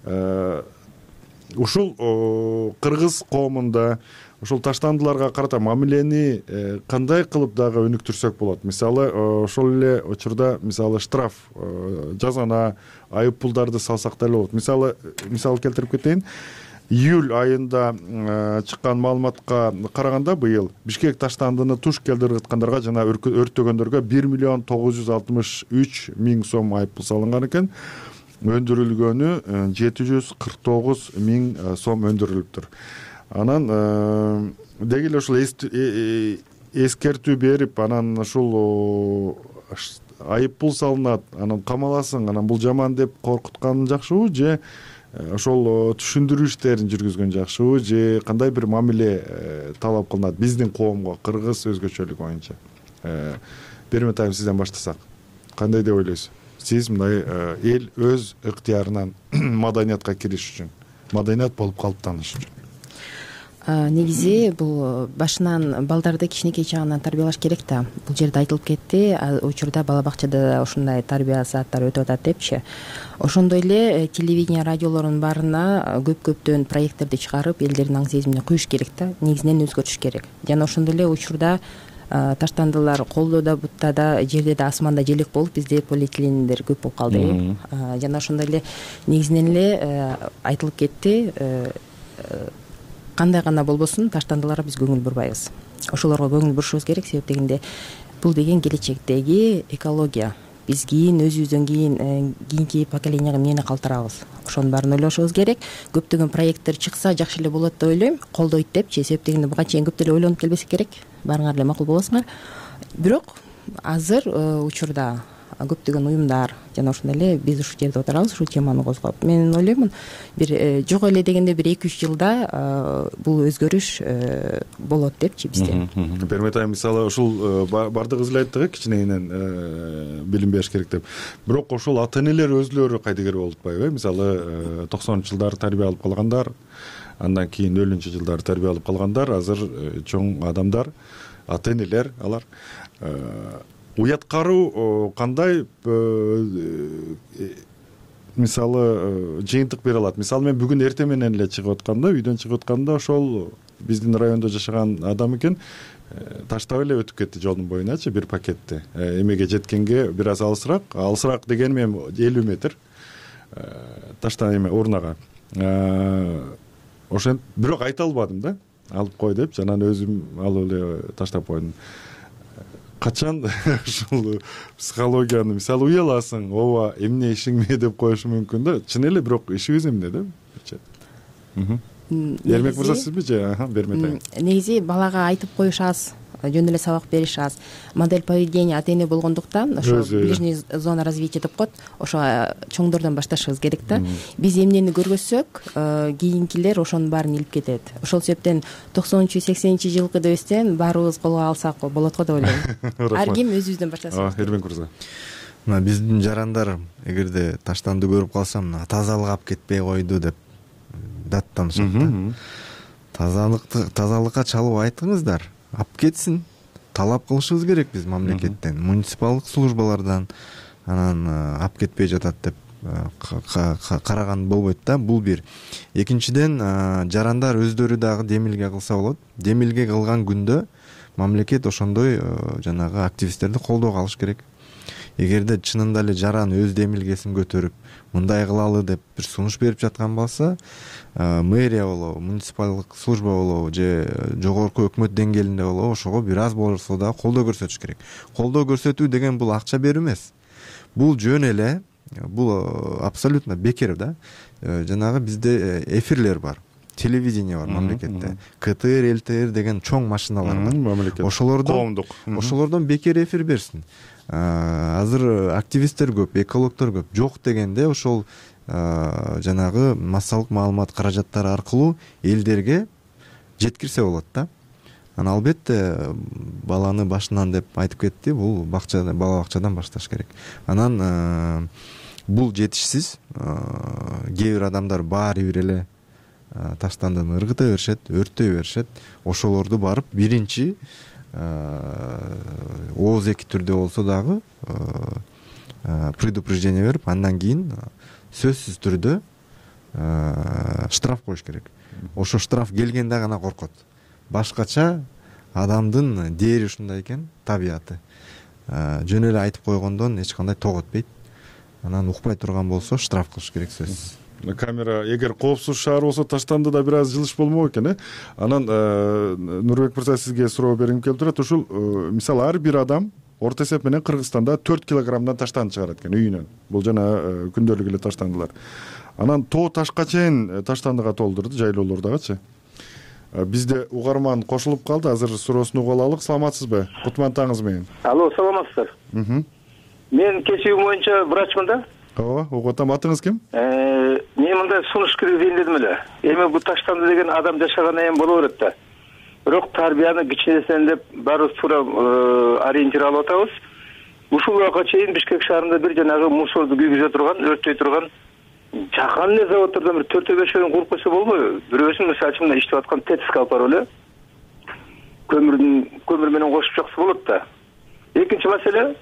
Ушул кыргыз коомунда ушул таштандыларга карата мамилени кандай кылып дагы өнүктүрсөк болот? Мисалы, ошол эле учурда мисалы штраф, жазана, айып пулдарды салсак деле болот. Мисалы, мисал келтирип кетейин. Июль айында чыккан маалыматка караганда быйыл Бишкек таштандыны туш келтирип аткандарга жана өрттөгөндөргө бир миллион тогуз жүз алтымыш үч миң сом айып пул салынган экен. Өндүрүлгөнү жети жүз кырк тогуз миң сом өндүрүлүптүр. Анан деги эле ушул эскертүү берип, анан ушул айып пул салынат, анан камаласың, анан бул жаман деп коркуткан жакшыбы, же ошол түшүндүрүү иштерин жүргүзгөн жакшыбы, же кандай бир мамиле талап кылынат биздин коомго, кыргыз өзгөчөлүгү боюнча? Бермет айым, сизден баштасак, кандай деп ойлойсуз? Сиз мындай эл өз ыктыярынан маданиятка кириш үчүн, маданият болуп калыптаныш үчүн. Негизи бул башынан балдарды кичинекей чагынан тарбиялаш керек да. Бул жерде айтылып кетти, учурда бала бакчада ушундай тарбия сааттары өтүп атат депчи. Ошондой эле телевидение, радиолордун баарына көп-көптөн проекттерди чыгарып, элдердин аң сезимине куюш керек да. Негизинен өзгөртүш керек. Жана ошондой эле учурда таштандылар колдо да, бутта да, жерде да, асманда желек болуп, бизде полиэтилендер көп болуп калды. Жана ошондой эле негизинен эле айтылып кетти, кандай гана болбосун таштандыларга биз көңүл бурбайбыз. Ошолорго көңүл бурушубуз керек, себеп дегенде бул деген келечектеги экология. Биз кийин өзүбүздөн кийин кийинки поколениеге эмнени калтырабыз? Ошонун баарын ойлошубуз керек. Көптөгөн проекттер чыкса жакшы эле болот деп ойлойм. Колдойт депчи, себеп дегенде буга чейин көп деле ойлонуп келбесе керек. Баарыңар эле макул болосуңар. Бирок азыр учурда көптөгөн уюмдар жана ошондой эле биз ушул жерде отурабыз, ушул теманы козгоп. Мен ойлоймун, бир жок эле дегенде бир эки үч жылда бул өзгөрүш болот депчи бизде. Бермет айым, мисалы ушул бардыгыбыз эле айттык, кичинекейинен билим бериш керек деп. Бирок ошол ата энелер өзлөрү кайдыгер болуп атпайбы? Мисалы токсонунчу жылдары тарбия алып калгандар, андан кийин нөлүнчү жылдары тарбия алып калгандар, азыр чоң адамдар, ата энелер алар. Уяткаруу кандай мисалы жыйынтык бере алат? Мисалы мен бүгүн эртең менен эле чыгып атканда, үйдөн чыгып атканда ошол биздин райондо жашаган адам экен, таштап эле өтүп кетти жолдун боюначы бир пакетти. Эмеге жеткенге бир аз алысыраак, алысыраак дегеним эми элүү метр таштан эме урнага. Ошентип бирок айта албадым да, алып кой деп, жанан өзүм алып эле таштап койдум. Качан ушул психологияны, мисалы уяласың, ооба эмне ишиңме деп коюшу мүмкүн да. Чын эле бирок ишибиз эмне да? Эрмек мырза, сизби же Бермет айым? Негизи балага айтып коюш аз, жөн эле сабак бериш аз. Модель поведения ата эне болгондуктан ошо ближний зона развития деп коет, ошо чоңдордон башташыбыз керек да. Биз эмнени көргөзсөк, кийинкилер ошонун баарын илип кетет. Ошол себептен токсонунчу сексенинчи жылкы дебестен баарыбыз колго алсак болот го деп ойлойм. Ар ким өзүбүздөн баштасын. Эрмек мырза. Мына биздин жарандар эгерде таштанды көрүп калсам, мына тазалык алып кетпей койду деп даттанышат да. Тазалыкты тазалыкка чалып айтыңыздар, алып кетсин. Талап кылышыбыз керек биз мамлекеттен, муниципалдык службалардан, анан алып кетпей жатат деп караган болбойт да. Бул бир. Экинчиден, жарандар өздөрү дагы демилге кылса болот. Демилге кылган күндө мамлекет ошондой жанагы активисттерди колдоого алыш керек. Эгерде чынында эле жаран өз демилгесин көтөрүп, мындай кылалы деп бир сунуш берип жаткан болсо, мэрия болобу, муниципалдык служба болобу, же жогорку өкмөт деңгээлинде болобу, ошого бир аз болсо да колдоо көрсөтүш керек. Колдоо көрсөтүү деген бул акча берүү эмес. Бул жөн эле, бул абсолютно бекер да. Жанагы бизде эфирлер бар. Телевидение бар мамлекетте. КТР, ЛТР деген чоң машиналар бар. Ошолордон ошолордон бекер эфир берсин. Азыр активисттер көп, экологдор көп. Жок дегенде ошол жанагы массалык маалымат каражаттары аркылуу элдерге жеткирсе болот да. Анан албетте баланы башынан деп айтып кетти, бул бакча бала бакчадан башташ керек. Анан бул жетишсиз. Кээ бир адамдар баары бир эле таштандыны ыргыта беришет, өрттөй беришет. Ошолорду барып биринчи ооз эки түрдө болсо дагы предупреждение берип, андан кийин сөзсүз түрдө штраф коюш керек. Ошо штраф келгенде гана коркот. Башкача адамдын дээри ушундай экен, табияты. Жөн эле айтып койгондон эч кандай ток өтпөйт. Анан укпай турган болсо штраф кылыш керек сөзсүз. Камера эгер коопсуз шаар болсо таштандыда бир аз жылыш болмок экен, э? Анан Нурбек мырза, сизге суроо бергим келип турат. Ушул мисалы ар бир адам орто эсеп менен Кыргызстанда төрт килограммдан таштанды чыгарат экен үйүнөн. Бул жана күндөлүк эле таштандылар. Анан тоо ташка чейин таштандыга толдурду, жайлоолордагычы. Бизде угарман кошулуп калды. Азыр суроосун угуп алалык. Саламатсызбы? Кутман таңыңыз менен. Алло, саламатсыздар. Мен кесибим боюнча врачмын да. Ооба, угуп атам. Атыңыз ким? Мен мындай сунуш киргизейин дедим эле. Эми бул таштанды деген адам жашагандан кийин боло берет да. Бирок тарбияны кичинесинен деп баарыбыз туура ориентир алып атабыз. Ушул убакка чейин Бишкек шаарында бир жанагы мусорду күйгүзө турган, өрттөй турган жакан эле заводдордон бир төртөө бешөөнү куруп койсо болбойбу? Бирөөсүн мисалы үчүн иштеп аткан ТЭЦК алып барып эле көмүрдүн көмүр менен кошуп жакса болот да. Экинчи маселе,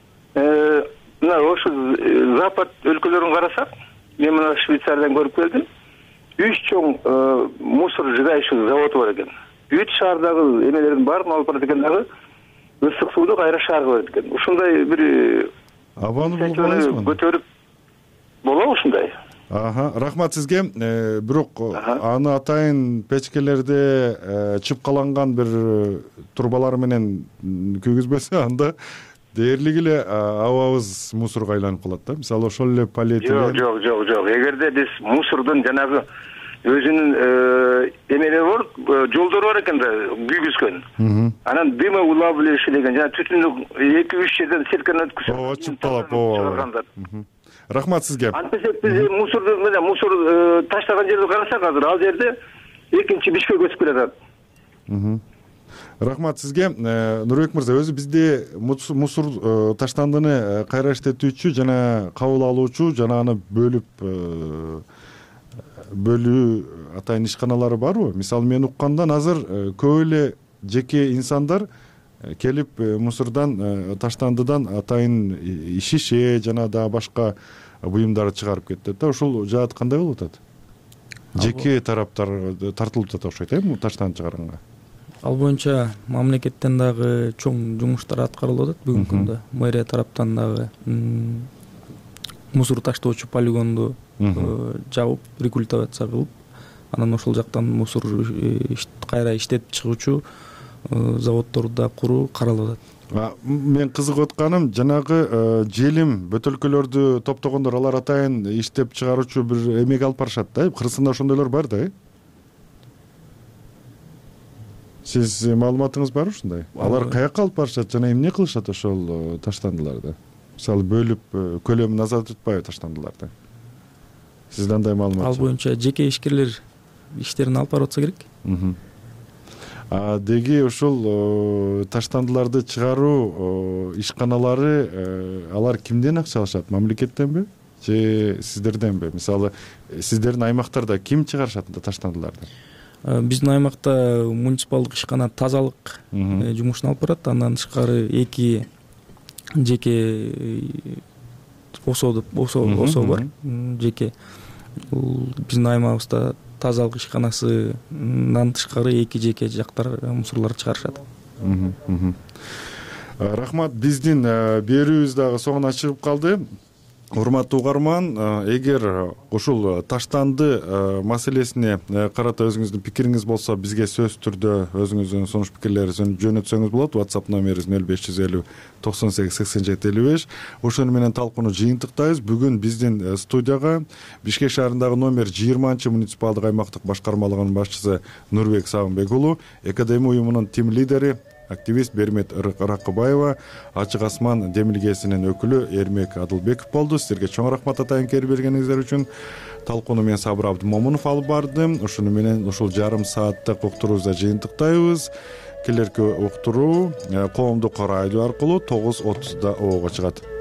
мына ошо Запад өлкөлөрүн карасак, мен мына Швейцариядан көрүп келдим. Үч чоң мусор сжигающий заводу бар экен. Бүт шаардагы эмелердин баарын алып барат экен дагы, ысык сууну кайра шаарга берет экен. Ушундай бир абаны көтөрүп болобу ушундай? Аха, рахмат сизге. Бирок аны атайын печкелерде чыпкаланган бир турбалар менен күйгүзбөсө, анда дээрлик эле абабыз мусорго айланып калат да. Мисалы ошол эле полиэтилен. Жок, жок, жок. Эгерде биз мусордун жанагы өзүнүн эмелери бар, жолдору бар экен да, күйгүзгөн. Анан дымоулавливающий деген жана түтүндү эки үч жерден сетканы өткүзүп. Ооба, чыпталап, ооба. Рахмат сизге. Антисек биз мусорду менен мусор таштаган жерди карасак азыр ал жерде экинчи Бишкек өсүп келатат. Рахмат сизге. Нурбек мырза, өзү бизде мусор таштандыны кайра иштетүүчү жана кабыл алуучу жана аны бөлүп бөлүү атайын ишканалары барбы? Мисалы мен уккандан азыр көп эле жеке инсандар келип мусордан таштандыдан атайын шише жана да башка буюмдарды чыгарып кетет да. Ушул жаат кандай болуп атат? Жеке тараптар тартылып атат окшойт, э, таштанды чыгарганга. Ал боюнча мамлекеттен дагы чоң жумуштар аткарылып атат бүгүнкү күндө. Мэрия тараптан дагы мусор таштоочу полигонду жабып, рекультивация кылып, анан ошол жактан мусор кайра иштетип чыгуучу заводдорду куруу каралып атат. Мен кызыгып атканым, жанагы желим бөтөлкөлөрдү топтогондор, алар атайын иштеп чыгаруучу бир эмек алып барышат да. Кыргызстанда ошондойлор бар да, э? Сиз маалыматыңыз барбы ушундай? Алар каяка алып барышат жана эмне кылышат ошол таштандыларды? Мисалы бөлүп көлөмүн азайтпайбы таштандыларды? Сизде андай маалымат? Ал боюнча жеке ишкерлер иштерин алып барып атса керек. А деги ошол таштандыларды чыгаруу ишканалары алар кимден акча алышат? Мамлекеттенби же сиздерденби? Мисалы сиздердин аймактарда ким чыгарышат таштандыларды? Биздин аймакта муниципалдык ишкана тазалык жумушун алып барат. Андан тышкары эки жеке осо осо бар, жеке. Биздин аймагыбызда тазалык ишканасынан тышкары эки жеке жактар мусорлорду чыгарышат. Рахмат. Биздин берүүбүз дагы соңуна чыгып калды. Урматтуу угарман, эгер ушул таштанды маселесине карата өзүңүздүн пикириңиз болсо, бизге сөз түрдө өзүңүздүн сунуш пикирлериңизди жөнөтсөңүз болот. WhatsApp номерибиз нөл беш жүз элүү токсон сегиз сексен жети элүү беш. Ошону менен талкууну жыйынтыктайбыз. Бүгүн биздин студияга Бишкек шаарындагы номер жыйырманчы муниципалдык аймактык башкармалыгынын башчысы Нурбек Сагынбек уулу, Экодем уюмунун тим лидери активист Бермет Ракыбаева, Ачык асман демилгесинин өкүлү Эрмек Адылбеков болду. Силерге чоң рахмат атайын кээри бергениңиздер үчүн. Талкууну мен Сабыр Абдымомунов алып бардым. Ушуну менен ушул жарым сааттык уктуруубузда жыйынтыктайбыз. Келерки уктуруу коомдук радио аркылуу тогуз отузда обого чыгат.